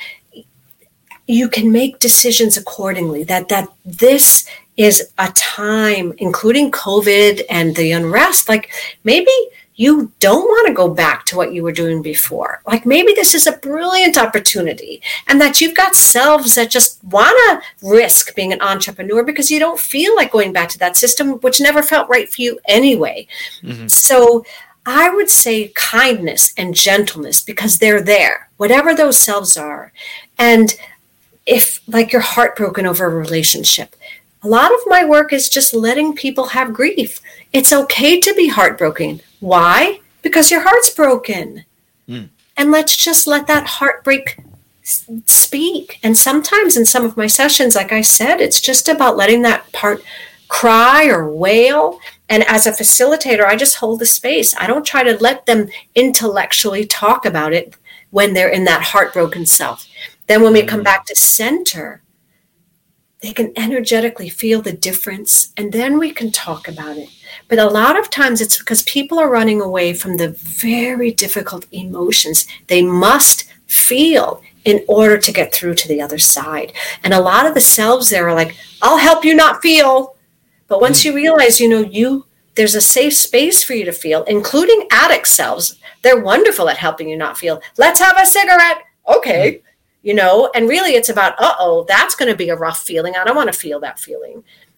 you can make decisions accordingly, that this is a time, including COVID and the unrest, like maybe you don't want to go back to what you were doing before. Like maybe this is a brilliant opportunity and that you've got selves that just want to risk being an entrepreneur because you don't feel like going back to that system, which never felt right for you anyway. So I would say kindness and gentleness because they're there, whatever those selves are. And if like you're heartbroken over a relationship, a lot of my work is just letting people have grief. It's okay to be heartbroken. Why? Because your heart's broken. And let's just let that heartbreak speak. And sometimes in some of my sessions, like I said, it's just about letting that part cry or wail. And as a facilitator, I just hold the space. I don't try to let them intellectually talk about it when they're in that heartbroken self. Then when we come back to center, they can energetically feel the difference, and then we can talk about it. But a lot of times it's because people are running away from the very difficult emotions they must feel in order to get through to the other side. And a lot of the selves there are like, I'll help you not feel. But once you realize, there's a safe space for you to feel, including addict selves. They're wonderful at helping you not feel. Let's have a cigarette. Okay. And really it's about, that's going to be a rough feeling. I don't want to feel that feeling.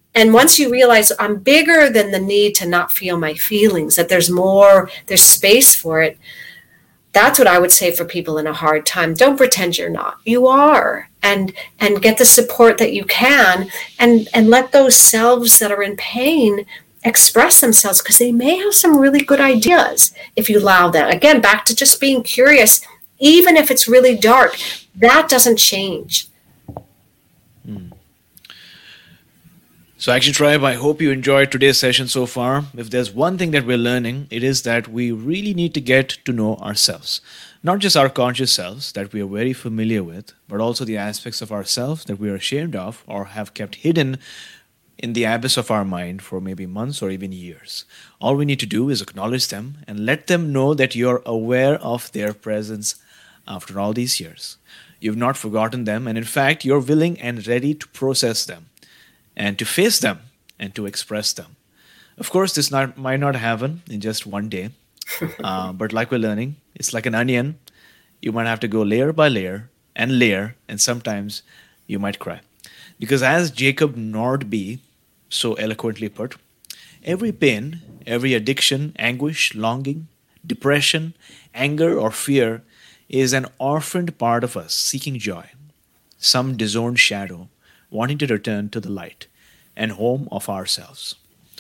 And once you realize I'm bigger than the need to not feel my feelings, that there's more, there's space for it. That's what I would say for people in a hard time. Don't pretend you're not. You are. And get the support that you can, and let those selves that are in pain express themselves, because they may have some really good ideas if you allow them. Again, back to just being curious, even if it's really dark, that doesn't change. So Action Tribe, I hope you enjoyed today's session so far. If there's one thing that we're learning, it is that we really need to get to know ourselves. Not just our conscious selves that we are very familiar with, but also the aspects of ourselves that we are ashamed of or have kept hidden in the abyss of our mind for maybe months or even years. All we need to do is acknowledge them and let them know that you're aware of their presence after all these years. You've not forgotten them, and in fact, you're willing and ready to process them, and to face them, and to express them. Of course, this might not happen in just one day, but like we're learning, it's like an onion. You might have to go layer by layer, and sometimes you might cry. Because as Jacob Nordby so eloquently put, every pain, every addiction, anguish, longing, depression, anger, or fear is an orphaned part of us seeking joy, some disowned shadow wanting to return to the light and home of ourselves.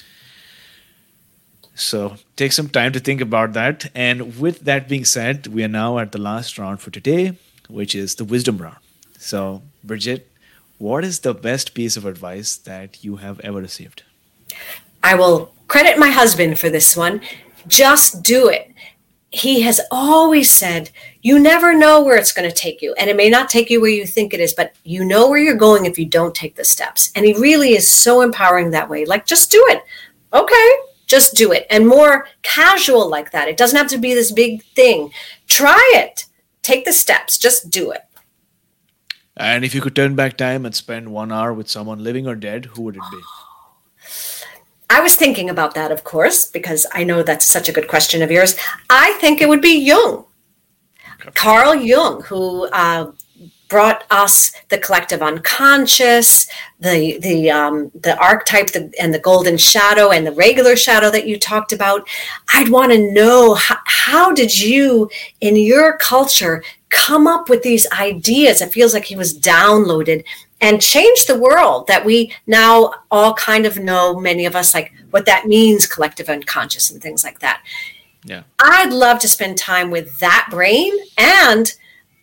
So take some time to think about that. And with that being said, we are now at the last round for today, which is the wisdom round. So, Bridget, what is the best piece of advice that you have ever received? I will credit my husband for this one. Just do it. He has always said, you never know where it's going to take you. And it may not take you where you think it is, but you know where you're going if you don't take the steps. And he really is so empowering that way. Like, just do it. Okay, just do it. And more casual like that. It doesn't have to be this big thing. Try it. Take the steps. Just do it. And if you could turn back time and spend 1 hour with someone living or dead, who would it be? I was thinking about that, of course, because I know that's such a good question of yours. I think it would be Jung, Carl Jung, who brought us the collective unconscious, the archetype, and the golden shadow and the regular shadow that you talked about. I'd want to know, how did you, in your culture, come up with these ideas? It feels like he was downloaded and changed the world that we now all kind of know, many of us, like what that means, collective unconscious and things like that. Yeah, I'd love to spend time with that brain, and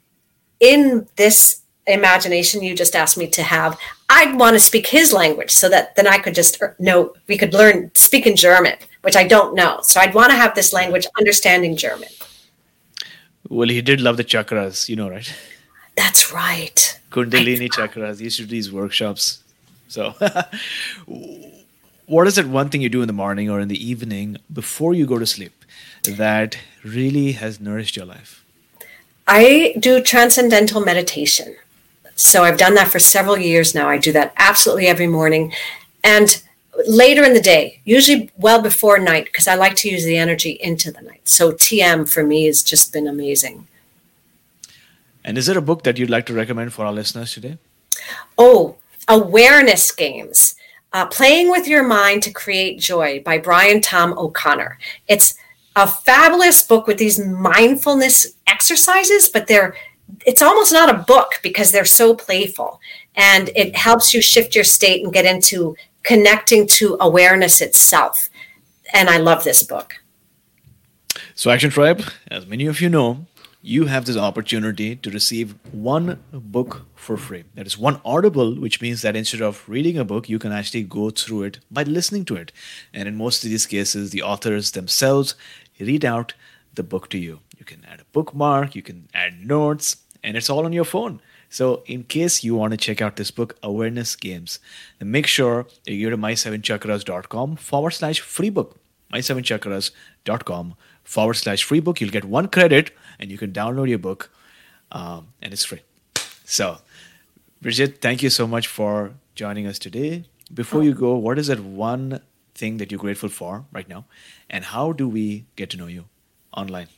in this imagination you just asked me to have, I'd want to speak his language so that then I could just know, we could learn, speak in German, which I don't know. So I'd want to have this language, understanding German. Well, he did love the chakras, right? That's right. Kundalini chakras. He used to do these workshops. So what is that one thing you do in the morning or in the evening before you go to sleep that really has nourished your life? I do transcendental meditation. So I've done that for several years now. I do that absolutely every morning. And later in the day, usually well before night, because I like to use the energy into the night. So TM for me has just been amazing. And is there a book that you'd like to recommend for our listeners today? Oh, Awareness Games. Playing with Your Mind to Create Joy by Brian Tom O'Connor. It's a fabulous book with these mindfulness exercises, but it's almost not a book because they're so playful. And it helps you shift your state and get into connecting to awareness itself. And I love this book. So Action Tribe, as many of you know, you have this opportunity to receive one book for free. That is one Audible, which means that instead of reading a book, you can actually go through it by listening to it. And in most of these cases, the authors themselves read out the book to you. You can add a bookmark, you can add notes, and it's all on your phone. So in case you want to check out this book, Awareness Games, then make sure that you go to my7chakras.com/free book. my7chakras.com/free book. You'll get 1 credit and you can download your book and it's free. So, Bridget, thank you so much for joining us today. Before you go, what is that one thing that you're grateful for right now? And how do we get to know you online?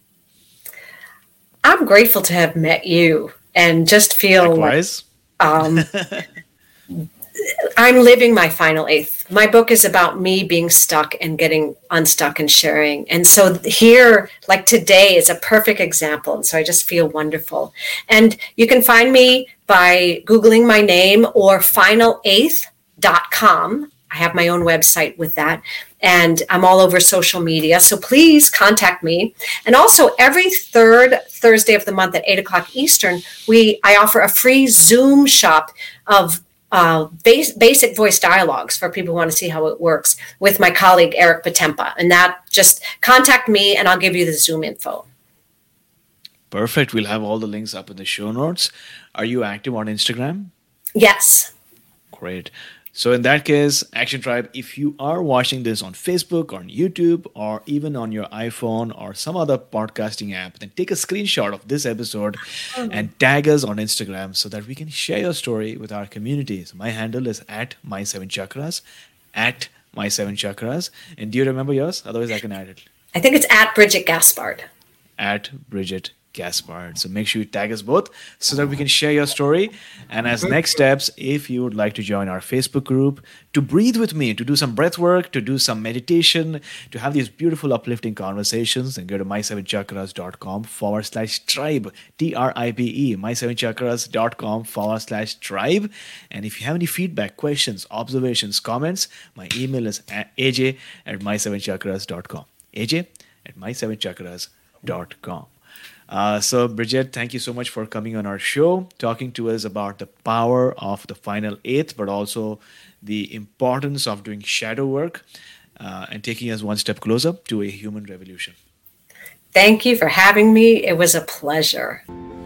I'm grateful to have met you and just feel Likewise. like I'm living my final eighth. My book is about me being stuck and getting unstuck and sharing. And so here, like today, is a perfect example. And so I just feel wonderful. And you can find me by Googling my name or final8th.com. I have my own website with that. And I'm all over social media. So please contact me. And also every third Thursday of the month at 8 o'clock Eastern, I offer a free Zoom shop of basic voice dialogues for people who want to see how it works with my colleague, Eric Patempa. And that, just contact me and I'll give you the Zoom info. Perfect. We'll have all the links up in the show notes. Are you active on Instagram? Yes. Great. So in that case, Action Tribe, if you are watching this on Facebook, on YouTube, or even on your iPhone or some other podcasting app, then take a screenshot of this episode and tag us on Instagram so that we can share your story with our community. So my handle is @my7chakras, @my7chakras. And do you remember yours? Otherwise, I can add it. I think it's @Bridget Gaspard. @Bridget Gaspard. So make sure you tag us both so that we can share your story. And as next steps, if you would like to join our Facebook group, to breathe with me, to do some breath work, to do some meditation, to have these beautiful uplifting conversations, then go to my7chakras.com/tribe, TRIBE, my7chakras.com/tribe. And if you have any feedback, questions, observations, comments, my email is aj@my7chakras.com. aj@my7chakras.com. So, Bridget, thank you so much for coming on our show, talking to us about the power of the final eighth, but also the importance of doing shadow work and taking us one step closer to a human revolution. Thank you for having me. It was a pleasure.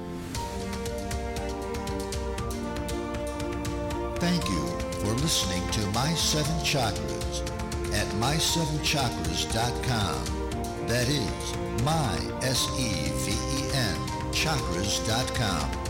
Thank you for listening to My Seven Chakras at my7chakras.com. That is my, SEVEN, chakras.com.